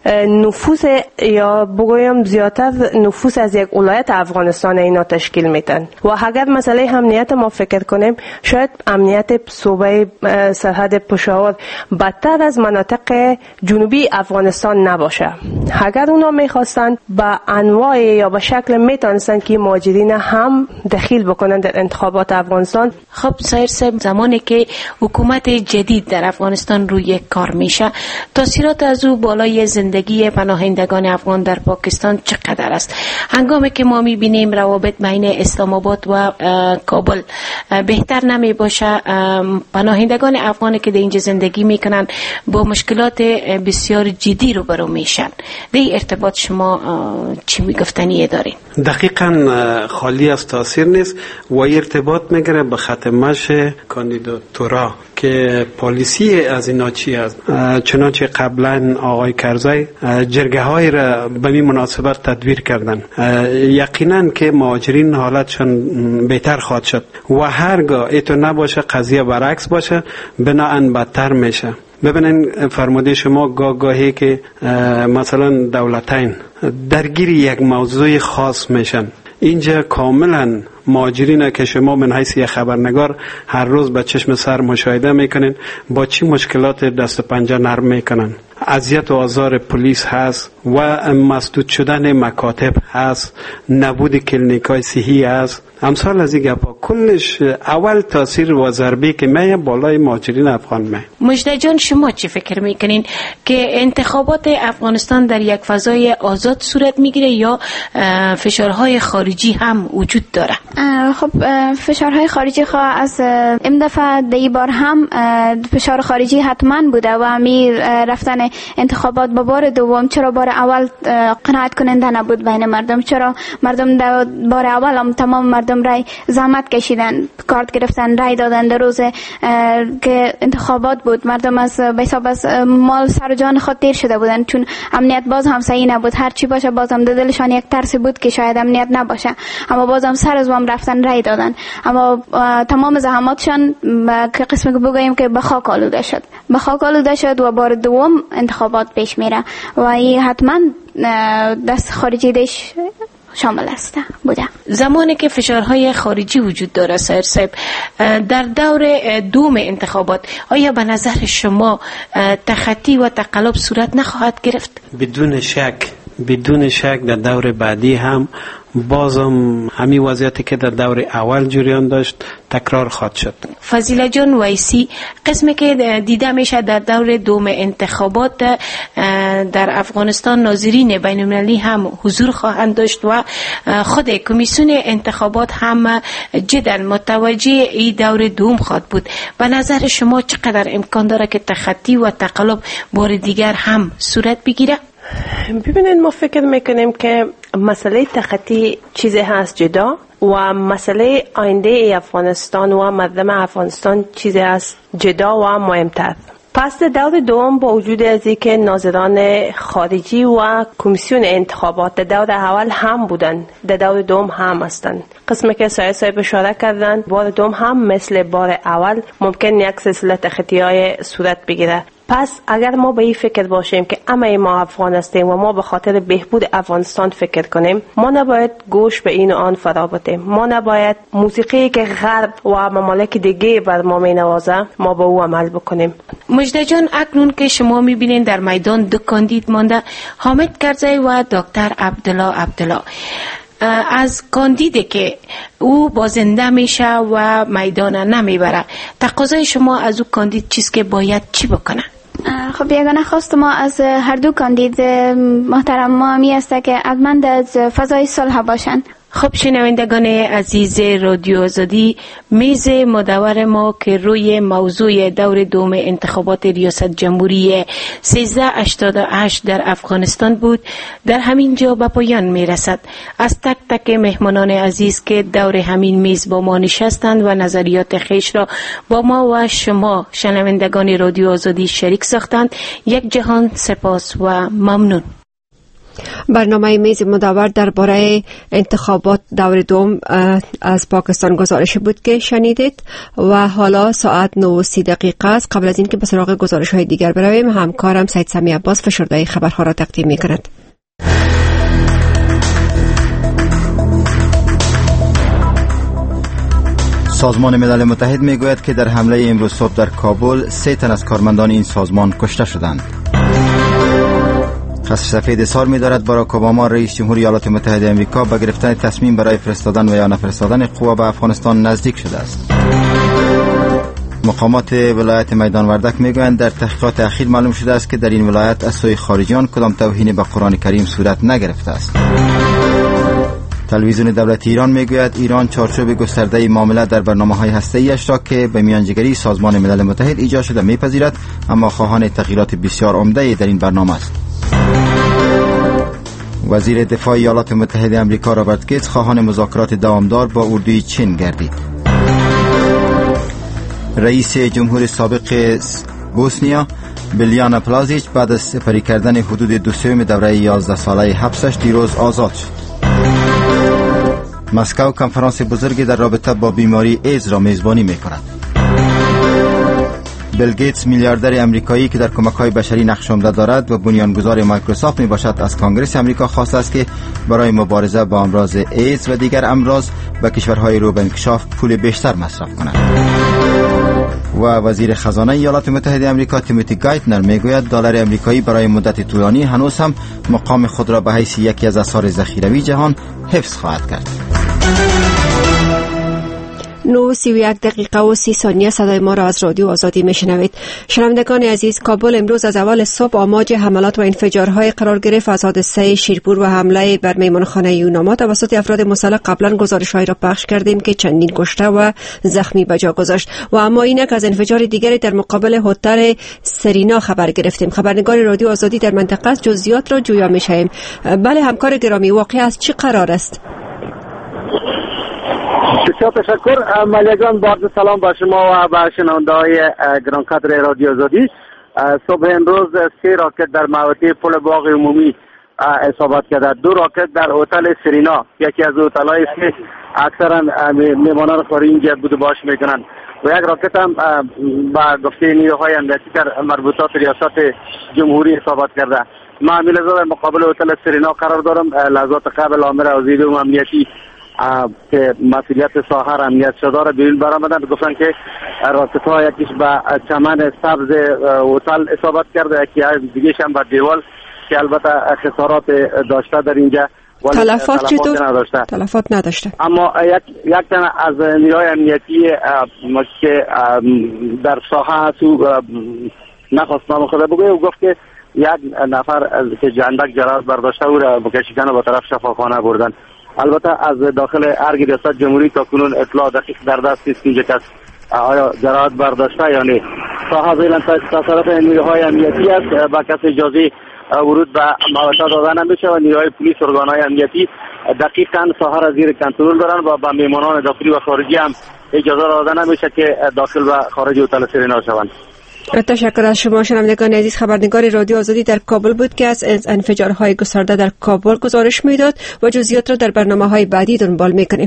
نفوس یا بگویم زیادتر نفوس از یک ولایت افغانستان اینا تشکیل میدن و اگر مسئله امنیت ما فکر کنیم شاید امنیت صوبه سرحد پشاور بدتر از مناطق جنوبی افغانستان نباشه. اگر اونا میخواستن با انواع یا به شکل میتونستن که مهاجرین هم دخیل بکنن در انتخابات افغانستان. خب سایر صاحب، زمانی که حکومت جدید در افغانستان روی کار میشه، تاثیرات از او بالای زندگی پناهندگان افغان در پاکستان چقدر است؟ هنگامی که ما میبینیم روابط بین اسلام آباد و کابل بهتر نمی باشه، پناهندگان افغانی که در اینجا زندگی میکنن با مشکلات بسیار جدی روبرو میشن. در این ارتباط شما چی میگفتنی دارین؟ دقیقاً خالی از تاثیر نیست و ارتباط میگره به ختمش کاندیداتورا که پالیسی از اینا چی است. چنانچه قبلا آقای کرزی جرگه های را به این مناسبت تدویر کردن، یقینا که مهاجرین حالتشان بهتر خواهد شد و هرگاه ایتو نباشه قضیه برعکس باشه بناهن بدتر میشه. ببینین فرموده شما گاه گاهی که مثلا دولتین درگیر یک موضوع خاص میشن، اینجا کاملا مهاجرین که شما من حیث یک خبرنگار هر روز به چشم سر مشاهده میکنین با چی مشکلات دست و پنجه نرم میکنن. اذیت و آزار پلیس هست و مسدود شدن مکاتب هست، نبود کلینیکای صحی هست، امثال از این گپا. کلش اول تاثیر و ضربه که میه بالای مهاجرین افغان میه. مجده جان، شما چی فکر میکنین که انتخابات افغانستان در یک فضای آزاد صورت میگیره یا فشارهای خارجی هم وجود داره؟ خب فشارهای خارجی خواه از این دفعه دی بار هم فشار خارجی حتما بوده و می رفتن انتخابات با بار دوم چرا بار اول قناعت کننده نبود بین مردم؟ چرا مردم در بار اول هم تمام مردم رای زحمت کشیدن، کارت گرفتن، رای دادن. در روز که انتخابات بود مردم از حساب از مال سر جان خود تیر شده بودن، چون امنیت باز هم صحیح نبود. هر چی باشه باز هم دلشان یک ترسی بود که شاید امنیت نباشه، اما باز هم سر از وام رفتن رای دادن. اما تمام زحماتشان که قسمی که بگوییم که به خاک آلوده شد، به خاک آلوده شد و بار دوم انتخابات پیش میره و این حتما دست خارجی دیش شامل است بوده. زمانی که فشارهای خارجی وجود داره سایر صاحب، در دور دوم انتخابات آیا به نظر شما تخطی و تقلب صورت نخواهد گرفت؟ بدون شک بدون شک در دور بعدی هم بازم همین وضعیتی که در دور اول جریان داشت تکرار خواهد شد. فضیله جان ویسی، قسمی که دیده میشه در دور دوم انتخابات در افغانستان ناظرین بین المللی هم حضور خواهند داشت و خود کمیسیون انتخابات هم جدا متوجه این دور دوم خواهد بود. به نظر شما چقدر امکان داره که تخطی و تقلب بار دیگر هم صورت بگیره؟ ببینید، ما فکر میکنیم که مسئله تخطی چیزی هست جدا و مسئله آینده افغانستان و مردم افغانستان چیزی هست جدا و مهمتر. پس در دور دوم با وجود از اینکه ناظران خارجی و کمیسیون انتخابات در دور اول هم بودن، در دور دوم هم هستند. قسمی که سایه صاحب اشاره کردن، بار دوم هم مثل بار اول ممکن یک سلسله تخطی‌های صورت بگیره. پس اگر ما به این فکر باشیم که همه ما افغان هستیم و ما به خاطر بهبود افغانستان فکر کنیم، ما نباید گوش به این و آن فرا بتیم. ما نباید موسیقی که غرب و ممالک دیگه بر ما می نوازه ما به او عمل بکنیم. مجده جان، اکنون که شما می بینین در میدان دو کاندید مانده، حامد کرزی و دکتر عبدالله عبدالله. از کاندیدی که او بازنده میشه و میدان نمیبره، تقاضای شما از او کاندید چیست که باید چی بکنه؟ خب یگانه خواست ما از هر دو کاندید محترم ما می است که علاقمند از فضای صلح باشند. خب شنوندگان عزیز رادیو آزادی، میز مدور ما که روی موضوع دور دوم انتخابات ریاست جمهوری سیزده هشتاد و هشت در افغانستان بود، در همین جا به پایان میرسد. از تک تک مهمانان عزیز که دور همین میز با ما نشستند و نظریات خیش را با ما و شما شنوندگان رادیو آزادی شریک ساختند، یک جهان سپاس و ممنون. برنامه میز مدور درباره انتخابات دور دوم از پاکستان گزارش بود که شنیدید و حالا ساعت نه و سی دقیقه است. قبل از اینکه به سراغ گزارش های دیگر برویم، همکارم سید سمی عباس فشرده خبرها را تقدیم می کند. سازمان ملل متحد می گوید که در حمله امروز صبح در کابل سه تن از کارمندان این سازمان کشته شدند. قصر سفید اظهار می‌دارد باراک اوباما رئیس جمهور ایالات متحده آمریکا به گرفتن تصمیم برای فرستادن و یا نفرستادن قوا به افغانستان نزدیک شده است. مقامات ولایت میدان وردک میگویند در تحقیقات اخیر معلوم شده است که در این ولایت از سوی خارجیان کدام توهین به قرآن کریم صورت نگرفته است. تلویزیون دولتی ایران میگوید ایران چارچوب گسترده معاملات در برنامه‌های هسته‌ایش را که به میانجیگری سازمان ملل متحد ایجاد شده میپذیرد، اما خواهان تغییرات بسیار عمده در این برنامه است. وزیر دفاع ایالات متحده آمریکا رابرت گیتس خواهان مذاکرات دوامدار با اردوی چین گردید. رئیس جمهور سابق بوسنیا بیلیانا پلازیچ بعد از سپری کردن حدود دو سوم دوره یازده ساله حبسش دیروز آزاد شد. مسکو کنفرانس بزرگی در رابطه با بیماری ایدز را میزبانی می‌کند. بیل گیتس میلیاردر امریکایی که در کمک‌های بشری نقش عمده دارد و بنیانگذار مایکروسافت میباشد، از کنگره امریکا خواسته است که برای مبارزه با امراض ایدز و دیگر امراض به کشورهای رو به انکشاف پول بیشتر مصرف کند. و وزیر خزانه ایالات متحده آمریکا تیموتی گایتنر میگوید دلار امریکایی برای مدت طولانی هنوز هم مقام خود را به حیث یکی از اسعار ذخیروی جهان حفظ خواهد کرد. نه سی و یک دقیقه و سی ثانیه صدای ما را از رادیو آزادی میشنوید. شنوندگان عزیز، کابل امروز از اول صبح آماج حملات و انفجارهای قرار گرفت. از حادثه شیرپور و حمله بر میمانخانه یوناما توسط افراد مسلح قبلا گزارش‌هایی را پخش کردیم که چندین کشته و زخمی به جا گذاشت و اما اینک از انفجار دیگری در مقابل هتل سرینا خبر گرفتیم. خبرنگار رادیو آزادی در منطقه جزئیات را جویا می‌شویم. بله همکار گرامی، واقعا از چی قرار است؟ بسیار تشکر ملیگان، با عرض سلام به شما و به شنونده‌های گرانقدر رادیو آزادی. صبح امروز سه راکت در محوطه پل باغ عمومی اصابت کرده. دو راکت در هتل سرینا، یکی از هتل‌هایی که اکثرا میهمانان خارجی اینجا بود و باش میکنن، و یک راکت هم با گفته نیروهای امنیتی در مربوطات ریاست جمهوری اصابت کرده. ما امیل در مقابل هتل سرینا قرار دارم. لحظات قبل آمر وزیر امنیتی که مسئولیت ساحر امنیت شده را بیرون برآمدن، گفتن که راکت ها یکیش به چمن سبز هتل اصابت کرده، یکی دیگه‌ش هم به دیوال که البته خسارات داشته در اینجا. تلفات چطور؟ نداشته. تلفات نداشته. اما یک یک تن از نیروهای امنیتی که در ساحه هست نخواست نام خود بگوید و گفت که یک نفر که جندک جراحت برداشته او را بکشیدن و به طرف شفاخانه بردن. البته از داخل ارگ ریاست جمهوری تا کنون اطلاع دقیق در دست نیست که کس آیا جراحت برداشته یا نه. ساحه زیلن تصرف نیروهای امنیتی است، با کس اجازه ورود به محوطه داده نمیشه و نیروهای پلیس و ارگانهای امنیتی دقیقاً ساحه را زیر کنترل دارن و به میهمانان داخلی و خارجی هم اجازه داده نمیشه که داخل و خارج هتل سرینا شوند. تشکر از شما شنوندگان عزیز. خبرنگار رادیو آزادی در کابل بود که از انفجارهای گسترده در کابل گزارش میداد و جزئیات را در برنامه‌های بعدی دنبال میکنیم.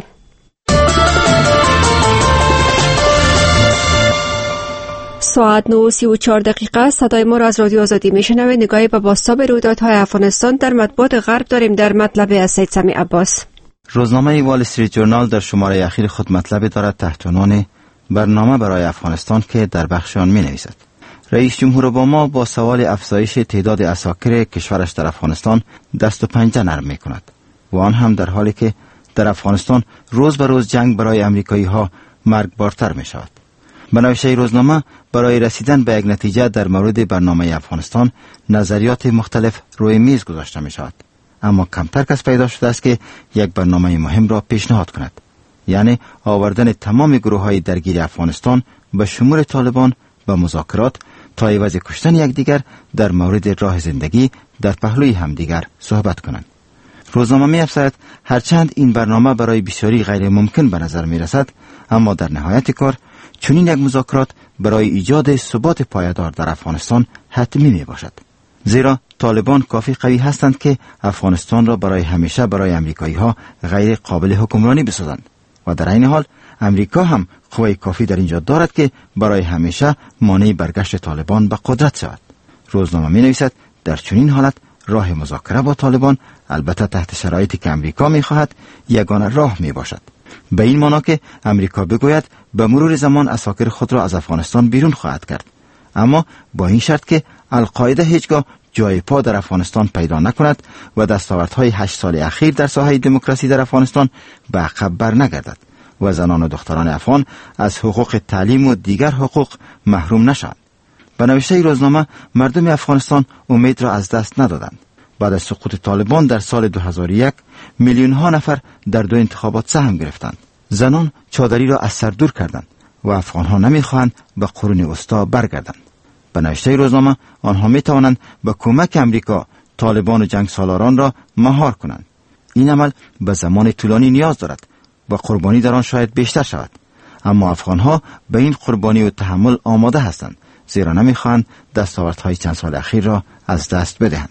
ساعت نه و سی و چهار دقیقه صدای ما را از رادیو آزادی میشنوید. نگاهی به بازتاب رویدادهای افغانستان در مطبوعات غرب داریم. در مطلب از سید سمی عباس. روزنامه وال استریت جورنال در شماره اخیر خود مطلب دارد تحت عنوان برنامه برای افغانستان که در بخش آن می نویسد رئیس جمهور اوباما با سوال افزایش تعداد عساکر کشورش در افغانستان دست و پنجه نرم می کند و آن هم در حالی که در افغانستان روز به روز جنگ برای امریکایی ها مرگبارتر می شود. به نوشته روزنامه برای رسیدن به یک نتیجه در مورد برنامه افغانستان نظریات مختلف روی میز گذاشته می شود، اما کمتر کس پیدا شده است که یک برنامه مهم را پیشنهاد کند، یعنی آوردن تمام گروه های درگیر افغانستان به شمول طالبان به مذاکرات تا عوض کشتن یکدیگر در مورد راه زندگی در پهلوی همدیگر صحبت کنند. روزنامه می افزاید هرچند این برنامه برای بسیاری غیر ممکن به نظر می رسد، اما در نهایت کار چنین یک مذاکرات برای ایجاد ثبات پایدار در افغانستان حتمی می باشد، زیرا طالبان کافی قوی هستند که افغانستان را برای همیشه برای امریکایی ها غیر قابل حکمرانی بسازند و در این حال امریکا هم قوه کافی در اینجا دارد که برای همیشه مانع برگشت طالبان به قدرت شود. روزنامه می نویسد در چنین حالت راه مذاکره با طالبان، البته تحت شرایطی که امریکا می خواهد، یگانه راه می باشد. به این معنی که امریکا بگوید به مرور زمان عساکر خود را از افغانستان بیرون خواهد کرد، اما با این شرط که القاعده هیچگاه جای پا در افغانستان پیدا نکند و دستاوردهای هشت سال اخیر در ساحه دموکراسی در افغانستان به عقب بر نگردد و زنان و دختران افغان از حقوق تعلیم و دیگر حقوق محروم نشوند. به نوشته روزنامه مردم افغانستان امید را از دست ندادند. بعد از سقوط طالبان در سال دو هزار و یک میلیون ها نفر در دو انتخابات سهم گرفتند. زنان چادری را از سر دور کردند و افغان ها نمیخواهند به قرون وسطا برگردند. به نوشته روزنامه آنها می توانند به کمک امریکا طالبان و جنگ سالاران را مهار کنند. این عمل به زمان طولانی نیاز دارد و قربانی در آن شاید بیشتر شود، اما افغان ها به این قربانی و تحمل آماده هستند، زیرا نمیخواهند دستاوردهای چند سال اخیر را از دست بدهند.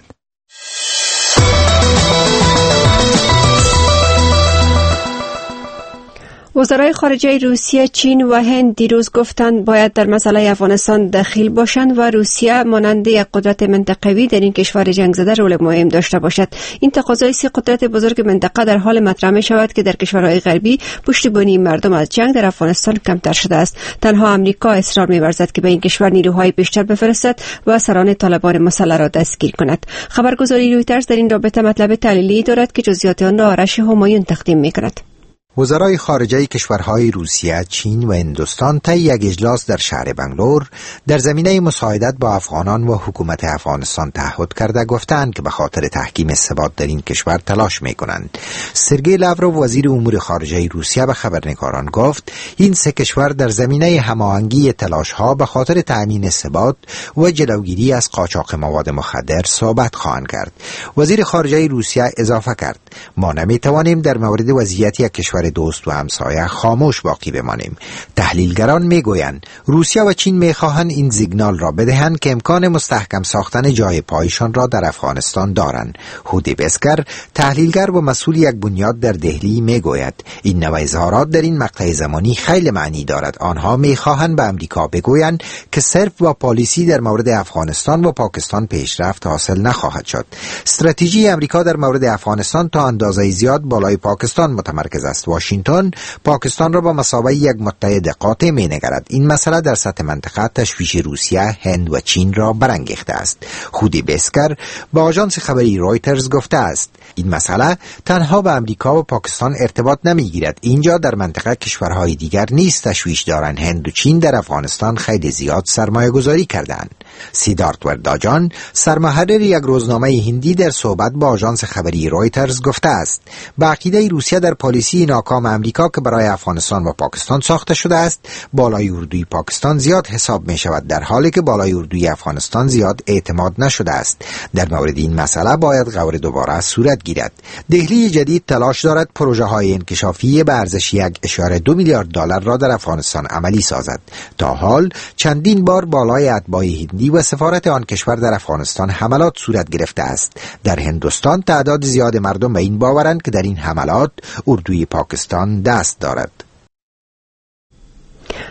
وزرای خارجه روسیه، چین و هند دیروز گفتند باید در مسئله افغانستان دخیل باشند و روسیه مانند یک قدرت منطقوی در این کشور جنگ زده رول مهم داشته باشد. این تقاضای سه قدرت بزرگ منطقه در حال مطرح می شود که در کشورهای غربی پشتیبانی مردم از جنگ در افغانستان کمتر شده است. تنها امریکا اصرار می ورزد که به این کشور نیروهای بیشتر بفرستد و سران طالبان مسئله را دستگیر کند. خبرگزاری رویترز در این رابطه مطلب تحلیلی دارد که جزئیات آن را آرش همایون تقدیم می کند. وزرای خارجه کشورهای روسیه، چین و هندوستان طی یک اجلاس در شهر بنگلور در زمینه مساعدت با افغانان و حکومت افغانستان تعهد کرده گفتند که به خاطر تحکیم ثبات در این کشور تلاش می‌کنند. سرگئی لاوروف وزیر امور خارجه روسیه به خبرنگاران گفت این سه کشور در زمینه هماهنگی تلاش‌ها به خاطر تأمین ثبات و جلوگیری از قاچاق مواد مخدر صحبت خواهند کرد. وزیر خارجه روسیه اضافه کرد ما نمی‌توانیم در مورد وضعیت یک کشور دوست و همسایه خاموش باقی بمانیم. تحلیلگران میگویند روسیه و چین میخواهند این سیگنال را بدهند که امکان مستحکم ساختن جای پایشان را در افغانستان دارند. هودی بسکر، تحلیلگر و مسئول یک بنیاد در دهلی، میگوید این نوع اظهارات در این مقطع زمانی خیلی معنی دارد. آنها میخواهند به امریکا بگویند که صرف با پالیسی در مورد افغانستان و پاکستان پیشرفت حاصل نخواهد شد. استراتژی امریکا در مورد افغانستان تا اندازه زیاد بالای پاکستان متمرکز است. واشنگتن پاکستان را با مثابه یک متحد قاطع می‌نگرد. این مسئله در سطح منطقه تشویش روسیه، هند و چین را برانگیخته است. خودی بسکر با آژانس خبری رویترز گفته است این مسئله تنها به امریکا و پاکستان ارتباط نمیگیرد. اینجا در منطقه کشورهای دیگر نیز تشویش دارند. هند و چین در افغانستان خیلی زیاد سرمایه گذاری کردند. سیدارت ورداجان، سرمحرر یک روزنامه هندی، در صحبت با آژانس خبری رویترز گفته است با عقیده روسیه در پالیسی ناکام امریکا که برای افغانستان و پاکستان ساخته شده است، بالای اردوی پاکستان زیاد حساب می شود، در حالی که بالای اردوی افغانستان زیاد اعتماد نشده است. در مورد این مسئله باید غور دوباره صورت گیرد. دهلی جدید تلاش دارد پروژه های انکشافی به ارزش یک اشاره دو میلیارد دلار را در افغانستان عملی سازد. تا حال چندین بار بالای اتباع هندی و سفارت آن کشور در افغانستان حملات صورت گرفته است. در هندوستان تعداد زیاد مردم به این باورند که در این حملات اردوی پاکستان دست دارد.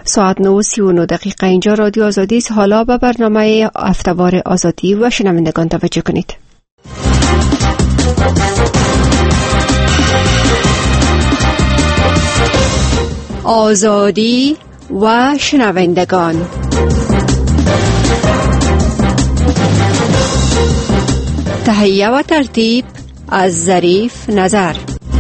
ساعت نه و سی و نه دقیقه. اینجا رادیو آزادی است. حالا به برنامه هفته‌وار آزادی و شنوندگان توجه کنید. آزادی و شنوندگان. تهیه و ترتیب از ظریف نظر.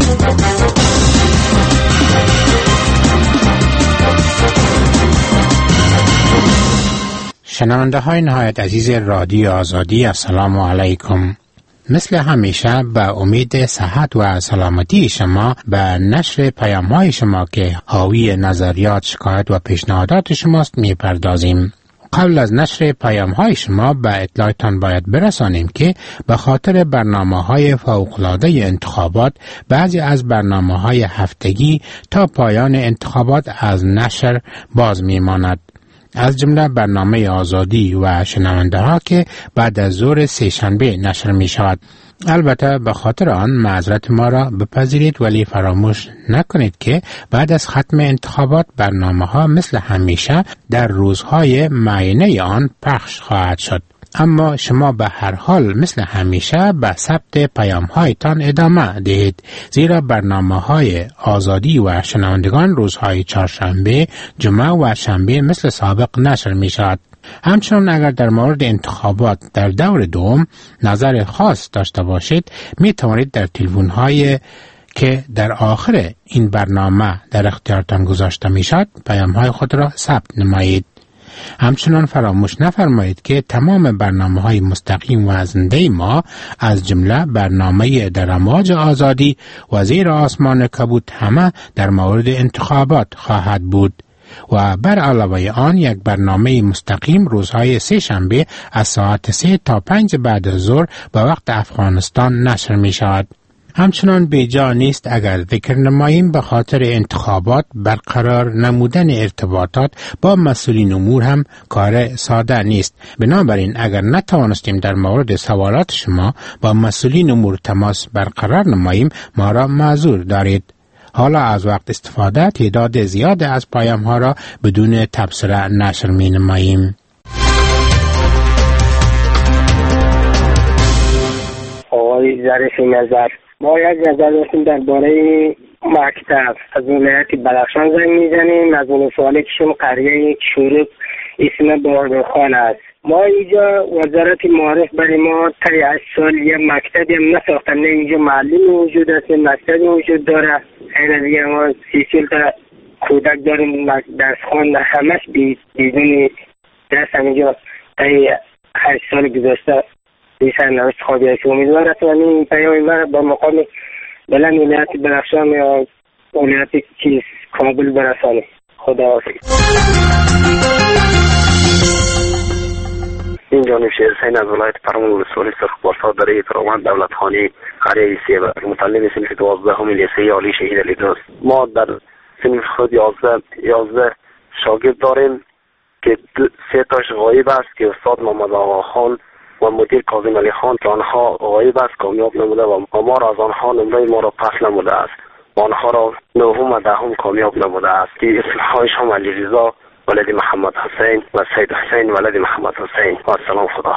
شنونده های نهایت عزیز رادیو آزادی، السلام علیکم. مثل همیشه به امید صحت و سلامتی شما به نشر پیام های شما که حاوی نظریات، شکایت و پیشنهادات شماست می پردازیم. قبل از نشر پیام های شما به اطلاعتان باید برسانیم که به خاطر برنامه های فوق‌العاده انتخابات بعضی از برنامه های هفتگی تا پایان انتخابات از نشر باز می ماند. از جمله برنامه آزادی و شنونده ها که بعد از ظهر سه شنبه نشر می شود. البته به خاطر آن معذرت ما را بپذیرید، ولی فراموش نکنید که بعد از ختم انتخابات برنامه ها مثل همیشه در روزهای معینه آن پخش خواهد شد. اما شما به هر حال مثل همیشه به ثبت پیام هایتان ادامه دهید، زیرا برنامه های آزادی و شنوندگان روزهای چهارشنبه، جمعه و شنبه مثل سابق نشر می شود. همچنان اگر در مورد انتخابات در دور دوم نظر خاص داشته باشید، می توانید در تلفن های که در آخر این برنامه در اختیارتان گذاشته می شود پیام های خود را ثبت نمایید. همچنان فراموش نفرمایید که تمام برنامه‌های مستقیم و زنده ما از جمله برنامه در امواج آزادی و زیر آسمان کبود همه در مورد انتخابات خواهد بود و بر علاوه آن یک برنامه مستقیم روزهای سه شنبه از ساعت سه تا پنج بعد از ظهر به وقت افغانستان نشر می شود. همچنان بیجا نیست اگر ذکر نماییم به خاطر انتخابات برقرار نمودن ارتباطات با مسئولین امور هم کار ساده نیست. بنابراین اگر نتوانستیم در مورد سوالات شما با مسئولین امور تماس برقرار نماییم، ما را معذور دارید. حالا از وقت استفاده تعداد زیاد از پیام ها را بدون تبصره نشر می نماییم. آقای ظریف نظر، ما یک نظر داشتیم درباره مکتب از ولایت بدخشان زنگ میزنیم. از اون سوالی کشیم قریه شروط اسم باردخان است. ما اینجا وزارت معارف برای ما تا هشت سال یه مکتبی هم نساختن. نه اینجا معلم وجود است، مکتبی وجود داره. این دیگه ما سی سال تا کودک داریم درس خوان، همش بدون درس همینجا تا هشت سال گذاشته بیشتر نوشت خوابی است. امیدوار است این پیام با مقام بلند ولایت بدخشان یا ولایت چیز کابل برسانه. خدا حافظ. این جانب شیر حسین از ولایت پرمون ولسوالی سرخپارسا در احترامات دولتخانه قریه سیبر، متعلم صنف دوازدهم لیسه عالی شهید علیدوست. ما در صنف خود یازده یازده شاگرد داریم که سه تاش غایب است که استاد محمد آقا خان و مدیر کاظم علی خان که آنها غایب است، کامیاب نموده و ما را از آنها نمره ما را پس نموده است و آنها را نهم و دهم کامیاب نموده است که اصلاحایش هم علی رضا ولد محمد حسین و سید حسین ولد محمد حسین. و سلام خدا.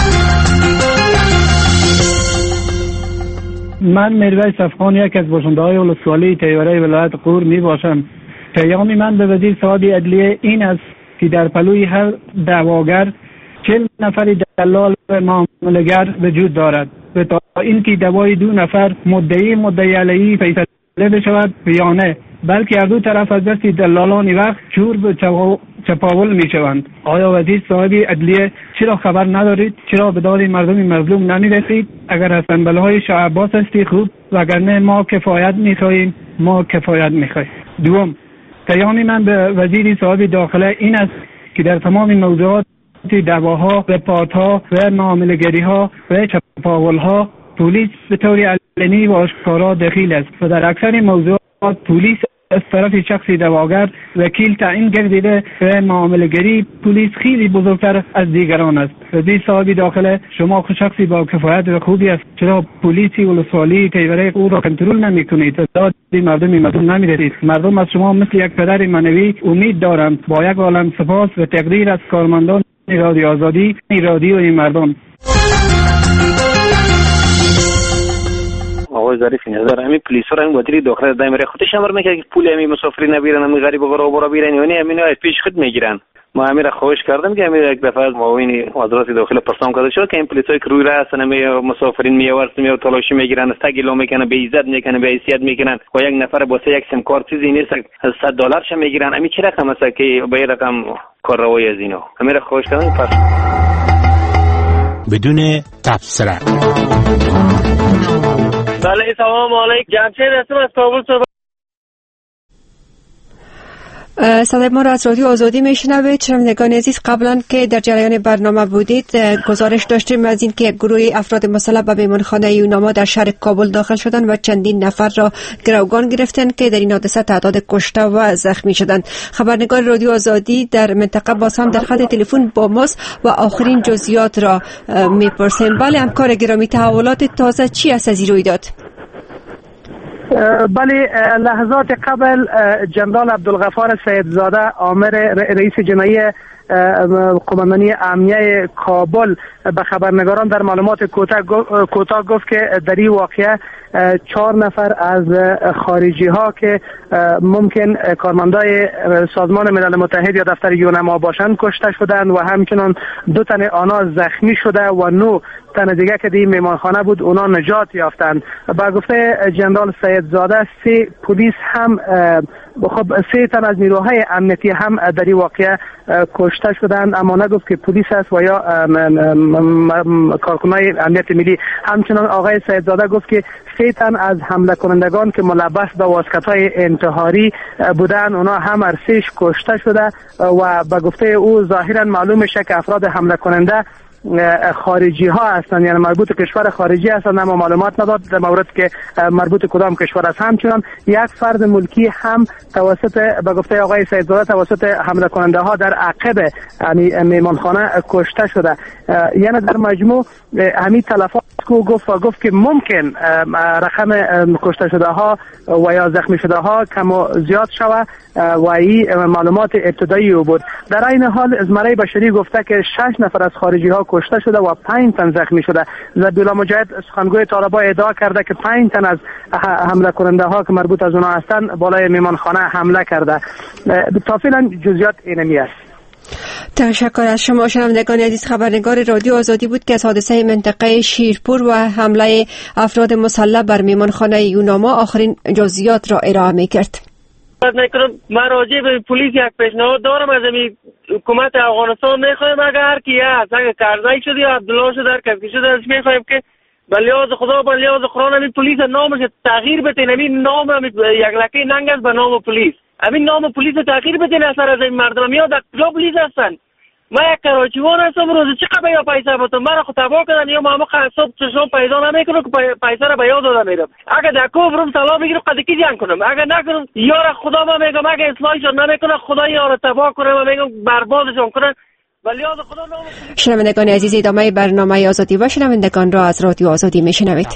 من میرویس افغان، یک از باشنده های ولسوالی تیوره ولایت غور می باشم. پیام من به وزیر صاحب عدلیه این است که در پلوی هر دعواگر چهل نفر دلال و معامله‌گر وجود دارد و تا اینکه دوای دو نفر مدعی مدعی علیه فیصله بشود یا نه، بلکه هر دو طرف از دست دلالان وقت جور به چپاول می شوند. آیا وزیر صاحب عدلیه چرا خبر ندارید؟ چرا به داد مردم مظلوم نمی رسید؟ اگر از تنبلهای شاه عباس هستی خوب، وگرنه ما کفایت می خواهیم، ما کفایت می خواهیم. دوم، پیام من به وزیر صاحب داخله این است که در تمام موضوعات دعواها، رپورت‌ها و معامله‌گری‌ها و چپاول‌ها پلیس به طور علنی و آشکارا دخیل است و در اکثر موضوعات پلیس از طرف شخصی دواگر وکیل تعیین گردیده و معامله‌گری پلیس خیلی بزرگتر از دیگران است. وزیر صاحب داخله شما خود شخصی با کفایت و خوبی است، چرا پلیسی ولسوالی تیوره او را کنترل نمی‌کنید؟ داد مردم مردم نمی‌دهید. مردم از شما مثل یک پدر معنوی امید دارند. با یک عالم سپاس و تقدیر از کارمندان رادیو آزادی، رادیو این مردم. آقای ظریفی نظر همین پلیسا را این وادی داخل دایره خودش امر میکنه که پول همین مسافری نبیرن، همین غریب و غراب را بیرن، یعنی همین از پیش خود میگیرن. ما همین را خواهش کردم که همین یک دفعه از معاون وزارت داخله پرسان کرده شد که این پلیسای که روی راه هستن همین مسافرین میآورد میآورد تلاشی میگیرن، از تگیلو میکنن، به عزت میکنن، به حیثیت میکنن و یک نفر با یک سیم کارت چیزی نیست از صد دلارش میگیرن. همین چه رقم است که به این رقم کارروایی از اینا؟ همین را خواهش کردم پس بدون تبصره. بله سلام علیکم، جمشید هستم از کابل. صبح صدای ما را از رادیو آزادی میشنوید. شنوندگان عزیز، قبلا که در جریان برنامه بودید گزارش داشتیم از این که گروه افراد مسلح به مهمانخانه یوناما در شهر کابل داخل شدند و چندین نفر را گروگان گرفتند که در این حادثه تعداد کشته و زخمی شدند. خبرنگار رادیو آزادی در منطقه باز هم در خط تلفن با ماست و آخرین جزئیات را میپرسیم. بله همکار گرامی، تحولات تازه چی است از این رویداد؟ بله، لحظات قبل جنرال عبدالغفار سیدزاده عامر رئیس جنایی قماندانی امنیه کابل به خبرنگاران در معلومات کوتاه گفت که در این واقعه چهار نفر از خارجی ها که ممکن کارمندای سازمان ملل متحد یا دفتر یونما باشند کشته شدند و همچنان دو تن آنها زخمی شده و نو تن دیگه که دی میمانخانه بود اونا نجات یافتند. با گفته جنرال سیدزاده سه پلیس هم خب سه تن از نیروهای امنیتی هم در این واقعه کشته شدند، اما نگفت که پلیس است و یا کارکنای امنیت ملی. همچنان آقای سیدزاده گفت که سه تن از حمله کنندگان که ملبس به واسکت‌های انتحاری بودند اونا هم ارسیش کشته شده و به گفته او ظاهرا معلوم میشه که افراد حمله کننده خارجی ها هستند، یعنی مربوط کشور خارجی هستند، اما معلومات نداد در مورد که مربوط کدام کشور است. همچنان یک فرد ملکی هم توسط به گفته آقای سیدزاده توسط حمله کننده ها در عقب یعنی میمانخانه کشته شده. یعنی در مجموع همین تلفات کو گفت و گفت که ممکن رقم کشته شده ها و یا زخمی شده ها کم و زیاد شود و این معلومات ابتدایی بود. در این حال ازمره بشری گفته که شش نفر از خارجی ها کشته شده و پنج تن زخمی شده. زبیلا مجاهد سخنگوی طالبان ادعا کرده که پنج تن از حمله کننده ها که مربوط از اونها هستند بالای میمانخانه حمله کرده. تا فعلا جزئیات اینمی است. تشکر از شما شنوندگان عزیز. خبرنگار رادیو آزادی بود که از حادثه منطقه شیرپور و حمله افراد مسلح بر میمانخانه یوناما آخرین جزئیات را ارائه می‌کرد. من راجع به پلیس یک پیشنهاد دارم از این حکومت افغانستان. میخوایم اگر کی هست اگر کرزی شده یا عبدالله شده در کسی شده ازش میخوایم که به لحاظ خدا به لحاظ قرآن همین پلیس نامش تغییر بدین. همین نام همین یک لکه ننگ است به نام پلیس. همین نام پلیس تغییر بدین اثر از این مردم یا در کجا پلیس هستن. من یک کراچیوان هستم، روز چقدر یا پیسه بودم من خود تباه کردن یا ما صبح چشم پیدا نمیکنم که پیسه را به یاد دادم میرم. اگر در کوفرم سلام بگیرم قد کی جنگ کنم، اگر نکنم یار خدا ما میگم اگر اصلاحشون نمیکنه خدا یار تباه کنه و میگم بربادشون کنن. شنوندگان عزیز، ادامه برنامه آزادی و شنوندگان را از رادیو آزادی میشنوید.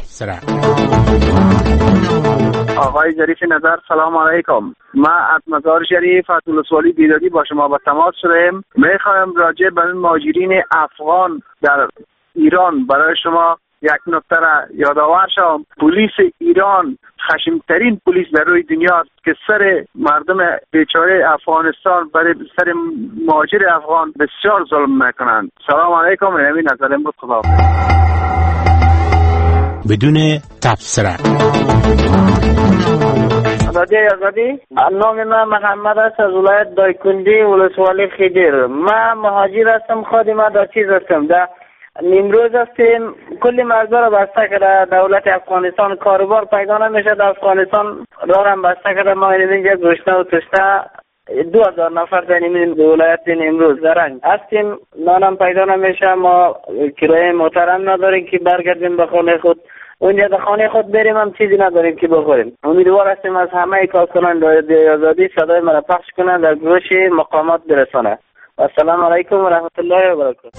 آقای ظریف نظر سلام علیکم. ما از مزار شریف از ولسوالی بیدادی با شما به تماس شدیم. میخوایم راجع به مهاجرین افغان در ایران برای شما یک نکته را یادآور شوم. پلیس ایران خشمترین پلیس در روی دنیا است که سر مردم بیچاره افغانستان برای سر مهاجر افغان بسیار ظلم میکنند. سلام علیکم. همین نظرم بود. خدا بدون تبصره. رادیو آزادی، نام من محمد است از ولایت دایکنډي ولسوالی خیدر. من مهاجر هستم، خادم در چیز هستم در نیمروز هستیم. کلی مرزا را بسته کرده دولت افغانستان، کاروبار پیدا نمیشه در افغانستان، راه هم بسته کرده. ما اینجا گشته و تشته دو هزار نفر در این ولایت نیمروز درنگ هستیم، نانم پیدا نمیشه. ما کرایه محترم نداریم که برگردیم به خانه خود. اونجا در خانه خود بریم هم چیزی نداریم که بخوریم. امیدوار هستیم از همه کارکنان رادیوی آزادی صدای مرا پخش کنند در گوش مقامات برسانه. السلام علیکم و رحمت الله و برکاته.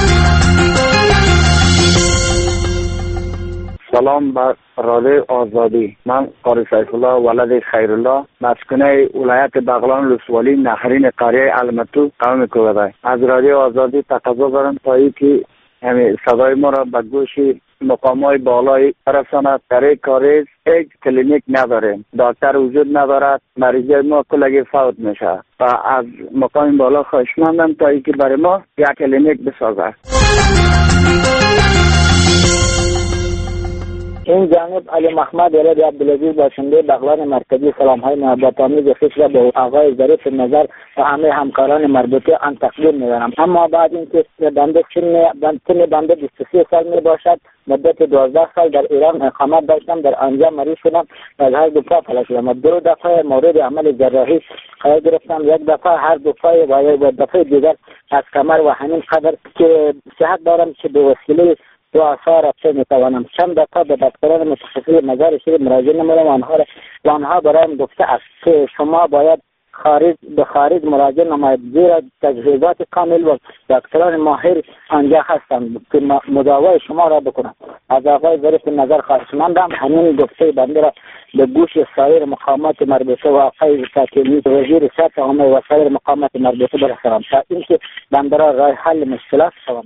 سلام بر رادیو آزادی. من قاری سیف الله ولد خیرالله، مسکن ولایت بغلان ولسوالی نهرین قریه المتو قوم کوبه. از رادیو آزادی تقاضا دارم تا اینکه همین صدای ما را به گوش مقامات بالای برساند. در این کاریز یک کلینیک نداریم، دکتر وجود ندارد، مریضای ما کلگی فوت میشه و از مقام بالا خواهشمندم تا اینکه برای ما یک کلینیک بسازد. این جانب علی محمد ولد عبدالعزیز باشنده بغلان مرکزی سلام های محبت آمیز خود را به آقای ظریف نظر و همه همکاران مربوطه آن تقدیم می‌دارم. اما بعد اینکه بنده سن بنده بیست و سه سال می باشد، مدت دوازده سال در ایران اقامت داشتم، در آنجا مریض شدم و از هر دو پا فلج شدم. دو دفعه مورد عمل جراحی قرار گرفتم، یک دفعه هر دو پای و دفعه دیگر از کمر و همین قدر که صحت دارم که به وسیله دو آثار رفته میتوانم. چند دفعه به دکتران متخصص مزار شریف مراجعه نمودم و آنها و آنها برایم گفته است که شما باید خارج به خارج مراجعه نماید، زیرا تجهیزات کامل و دکتران ماهر آنجا هستند که مداوای شما را بکنند. از آقای ظریف نظر خواهشمندم همین گفته بنده را به گوش سایر مقامات مربوطه و آقای تاکیمی وزیر صحت عامه و سایر مقامات مربوطه برسانم تا اینکه بنده را راه حل مشکلات شوم.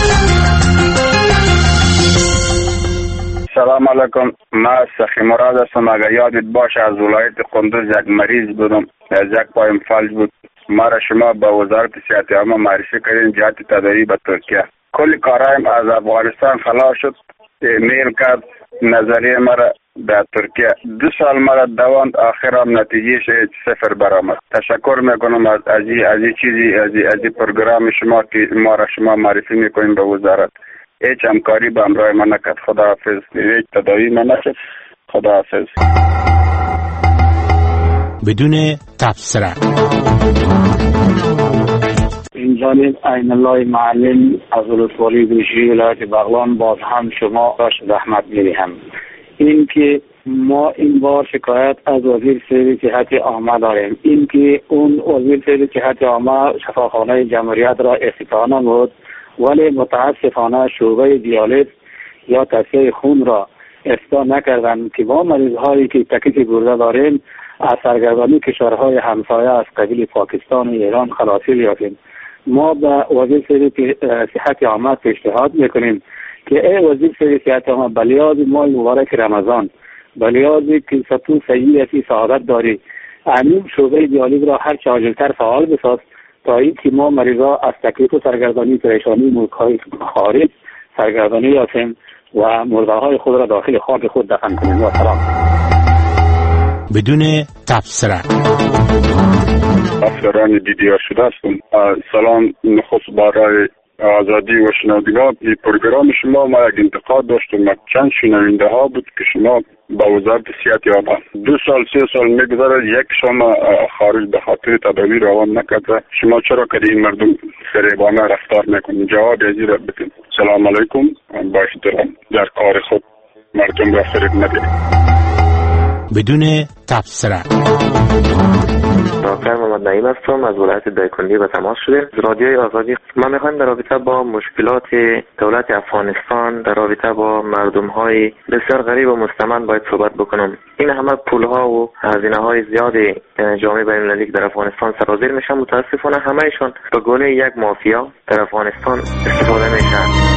سلام علیکم. من سخی مراد هستم. اگر یادت باشه از ولایت قندوز یک مریض بودم، از یک پایم فلج بود. ما را شما به وزارت صحت عامه معرفی کردین جهت تداوی به ترکیه. کل کارایم از افغانستان خلاص شد. میل کرد نظریه مرا در ترکیه. دو سال مرا دواند، آخرام نتیجهش صفر برآمد. تشکر میکنم از از این چیزی از این پروگرام شما که ما را شما معرفی میکنین به وزارت. هیچ همکاری به همراه من نکرد. خداحافظ. هیچ تداوی من نکرد. خداحافظ. بدون تبصره. این جانب عین الله معلم از ولسوالی گوشی ولایت بغلان باز هم شما را زحمت می‌دهم. این که ما این بار شکایت از وزیر سری صحت عامه داریم. این که اون وزیر سری صحت عامه شفاخانه جمهوریت را افتتاح نمود، ولی متاسفانه شعبه دیالیز یا تصفیه خون را افتتاح نکردند که ما مریض هایی که تکلیف گرده داریم از سرگردانی کشورهای همسایه از قبیل پاکستان و ایران خلاصی یافتیم. ما به وزیر سری صحت عامه پیشنهاد میکنیم که ای وزیر سری صحت عامه بلیاز ماه مبارک رمضان، بلیازی که ستون سیدی سعادت داری، همین شعبه دیالیز را هر چه عاجلتر فعال بساز تا اینکه ما مریضا از تکلیف و سرگردانی پریشانی ملک‌های خارج سرگردانی یافتیم و مرده‌های خود را داخل خاک خود دفن کنیم. و سلام. بدون تبصره. افسران دیدیار شده هستم. سلام نخست برای آزادی و شنوندگان. این پروگرام شما ما یک انتقاد داشتم. چند شنونده ها بود که شما با وزارت صحت عامه دو سال سه سال میگذره یک شما خارج به خاطر تداوی روان نکرده. شما چرا که این مردم فریبانه رفتار میکنید؟ جواب ازی را بدین. سلام علیکم. با احترام در کار خود مردم را فریب ندید. بدون تبصره. دکتر محمد نعیم هستم، از ولایت دایکندی به تماس شدیم. رادیوی آزادی. ما میخوایم در رابطه با مشکلات دولت افغانستان در رابطه با مردم های بسیار غریب و مستمند باید صحبت بکنم. این همه پول ها و هزینه های زیادی جامعه بین المللی در افغانستان سرازیر میشن، متاسفانه همهشون به گونه یک مافیا در افغانستان استفاده میشن.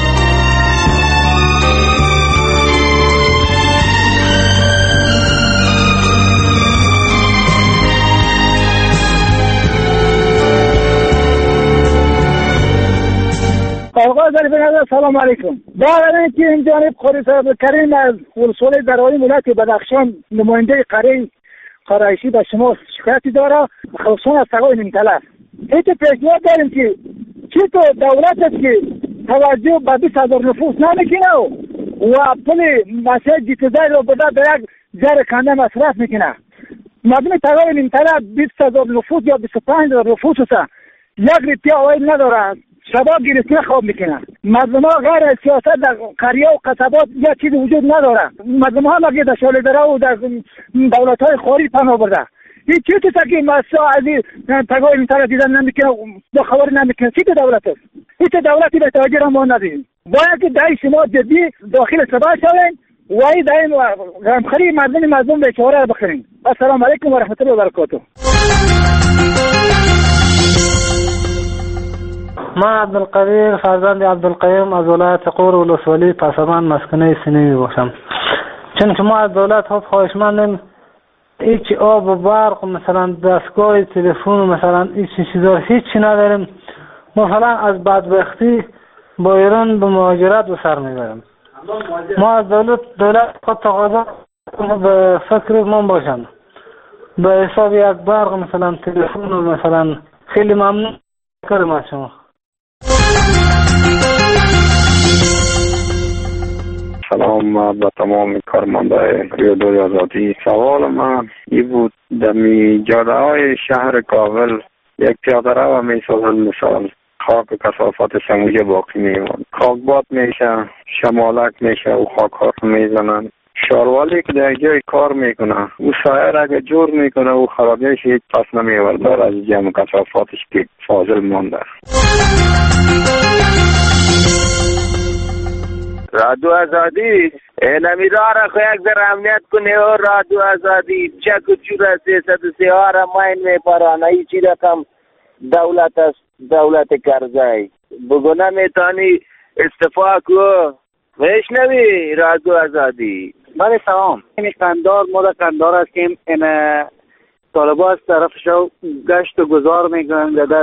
آقای ظریف نظر سلام علیکم. بعد اینکه این جانب قاری کریم از ولسوالی درهای ولایت بدخشان نماینده قریه قرایشی به شما شکایتی داره، خصوصا از سقای نیمتلف. این پیشنهاد داریم که چی تو دولت است که توجه به بیست هزار نفوس نمیکنه و پول مسیح جیتزای رو بده به یک جر کنده مصرف میکنه. مردم سقای نیمتلف بیست هزار نفوس یا بیست و پنج هزار نفوس هست، یک روپیه آواید نداره، شبا گرسنه خواب میکنه. مردم ها غیر از سیاست در قریه و قصبات یا چیزی وجود نداره. مردم ها مگه در شاله دره و در دولت های خارجی پناه برده. این چی تو که مسا از پگاه اینتر دیدن نمیکنه با خبر نمیکنه چی دولت است؟ هیچ دولتی به توجه را ما ندیم. باید که دای شما جدی داخل سبا شوین و ای دای غمخوری مردم مردم بیچاره را بخورین. السلام علیکم و رحمت الله و برکاته. ما عبدالقدیر فرزند عبدالقیوم از ولایت قور ولسوالی پاسبان مسکنه سینه می باشم. چون که ما از دولت خوب خواهشمندیم هیچ آب و برق مثلا دستگاه تلفن مثلا هیچ چیزا هیچی نداریم. مثلا از بدبختی با ایران به مهاجرت به سر میبریم. ما از دولت دولت خود تقاضا به فکر ما باشند به حساب یک برق مثلا تلفن مثلا. خیلی ممنون کرم از شما. سلام به تمام کارمندای رادیوی آزادی. سوال من این بود در جاده های شهر کابل یک پیاده رو می سازن مثال خاک و کثافات سنگی باقی میمون خاکباد میشه شمالک میشه و خاک ها رو میزنن. شاروالی که در جای کار میکنه او سایر اگه جور میکنه و خرابیش هیچ پس نمیورده از جمع کثافاتش که فاضل مانده. رادیو آزادی نمی را خو یک در امنیت کنه و رادیو آزادی چک و چور است سیصد و سی آره ماین میپرانه ای چی رقم دولت است دولت کرزای بگونه میتانی استفاق کو ویشنوی رادیو آزادی. بله سلام. این قندار ما در قندار هستیم. این طالبا از طرف شو گشت و گذار میکنن در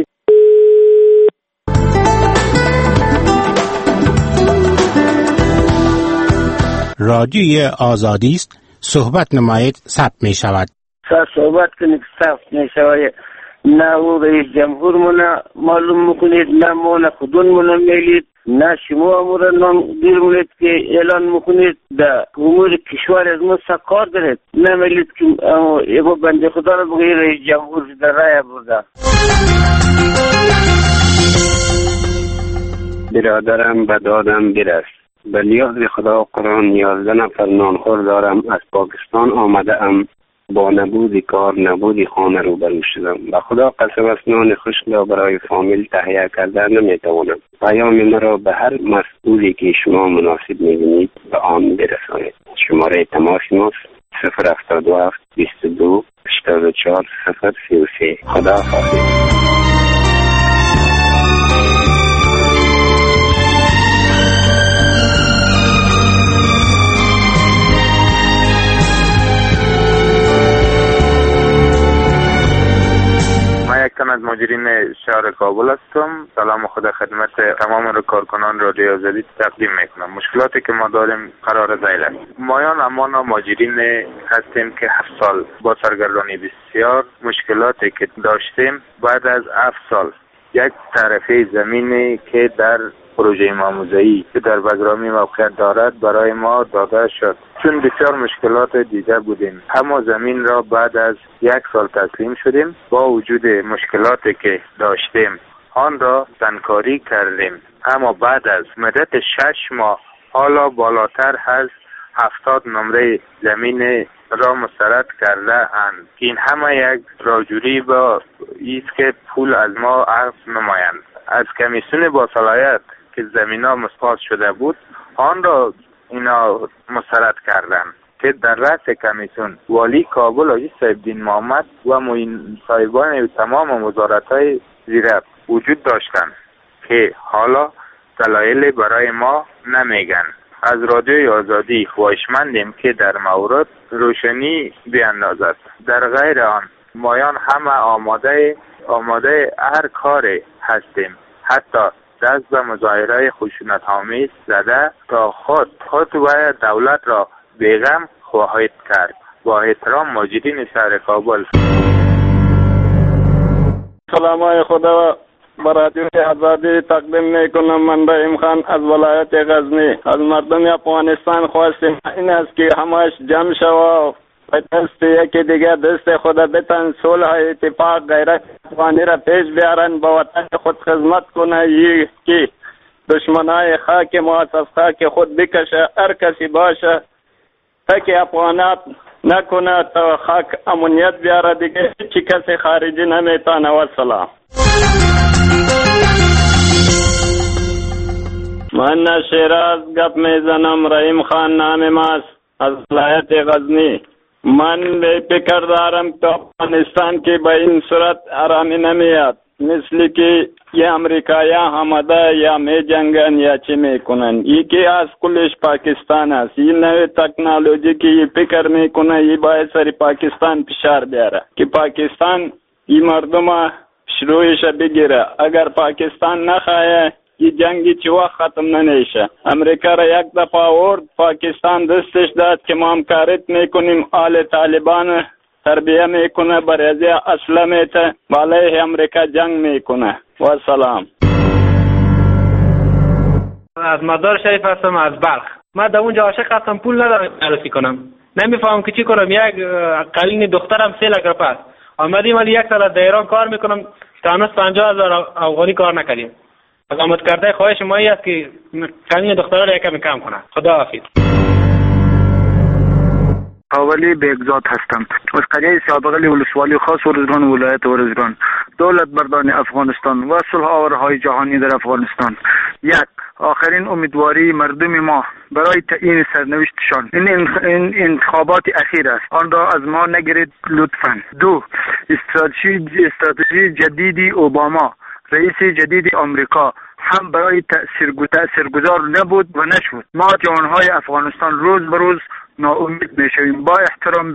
رادیوی آزادی است. صحبت نمایید ثبت می شود. سر صحبت کنید ثبت می شود. نه او رئیس جمهور مونه معلوم میکنید نه مونه خودون مونه میلید نه شما امور نام دیر مونید که اعلان میکنید در امور کشور از ما سکار دارید نه میلید که ایبا بنده خدا رو بگید رئیس جمهور در رای برده. برادرم به دادم برست. به نیاز خدا قرآن یازده نفر نانخور دارم. از پاکستان آمده ام با نبودی کار نبودی خانه روبرو شدم. به خدا قسم است نان خشک را برای فامیل تهیه کرده نمیتوانم. پیام مرا به هر مسئولی که شما مناسب میبینید به آن برسانید. شماره تماس ما صفر هفتاد و هفت بیست و دو هشتاد و چهار صفر سی و سه. خدا حافظ. یکم از مجرین شهر کابل هستم. سلام خدا خدمت تمام کارکنان رادیو آزادی تقدیم میکنم. مشکلاتی که ما داریم قرار ذیل است. مایان اما مجرین هستیم که هفت سال با سرگردانی بسیار مشکلاتی که داشتیم بعد از هفت سال یک طرفه زمینی که در پروژه ماموزایی که در بگرامی موقعیت دارد برای ما داده شد. چون بسیار مشکلات دیده بودیم اما زمین را بعد از یک سال تسلیم شدیم. با وجود مشکلاتی که داشتیم آن را زنکاری کردیم اما بعد از مدت شش ماه حالا بالاتر از هفتاد نمره زمین را مسترد کرده اند. این همه یک راجوری با ایست که پول از ما عرض نمایند. از کمیسیون با صلاحیت که زمین ها مسپاس شده بود آن را اینا مسترد کردن که در رأس کمیسیون والی کابل حاجی صاحب‌دین محمد و معین صاحبان تمام وزارت های زیر وجود داشتن که حالا دلایل برای ما نمیگن. از رادیوی آزادی خواهشمندیم که در مورد روشنی بیاندازد. در غیر آن مایان همه آماده آماده هر کار هستیم، حتی دست به مظاهره خشونت‌آمیز زده تا خود خود باید دولت را بیغم خواهید کرد. با احترام مجرین شهر کابل. سلام خدا به رادیوی آزادی تقدیم میکنم. من رحیم خان از ولایت غزنی. از مردم افغانستان خواستیم این است که همش جمع شود و دست یکی دیگه دست خود بتن، صلح اتفاق غیرت افغانی را پیش بیارن، با وطن خود خدمت کنه. یکی دشمنای خاک ما از خاک خود بکشه، هر کسی باشه تک افغانات نکنه تا خاک امنیت بیاره، دیگه چی کسی خارجی نمیتونه. و سلام. من شیراز گپ میزنم، رحیم خان نام ماست، از ولایت غزنی. من به فکر دارم که افغانستان که به این صورت آرامی نمیاد، مثل که یه امریکایی آمده یا می جنگن یا چی میکنن. یکی از کلش پاکستان است. این نوی تکنولوژی که یه فکر میکنه یه باید سری پاکستان فشار بیاره که پاکستان این مردم شروعش بگیره. اگر پاکستان نخواه این جنگی چی وقت ختم نمیشه. امریکا را یک دفعه آورد، پاکستان دستش داد که ما همکاریت میکنیم، آل طالبان تربیه میکنه، برای اسلحه میته، بالای امریکا جنگ میکنه. و سلام. از مدار شریف هستم از بلخ. من در اونجا عاشق هستم، پول ندارم عروسی کنم، نمیفهم که چی کنم. یک قلین دخترم سه لک روپیه است. آمدیم ولی یک سال در ایران کار میکنم، تا هنوز پنجاه هزار افغانی کار نکردیم. از آمد کرده خواهش ما ای است که قلین دخترها را یکم کم کنه. خدا حافظ. اولی بیگزاد هستم از قریه سابقلی ولسوالی خاص ورزگان ولایت ورزگان. دولت بردان افغانستان و صلح آورهای جهانی در افغانستان. یک، آخرین امیدواری مردم ما برای تعیین سرنوشتشان این, این انتخابات اخیر است، آن را از ما نگیرید لطفاً. دو، استراتژی استراتژی جدیدی اوباما رئیس جدید آمریکا هم برای تاثیرگذار نبود و نشد. ما جوانهای افغانستان روز به روز ناامید میشویم. با احترام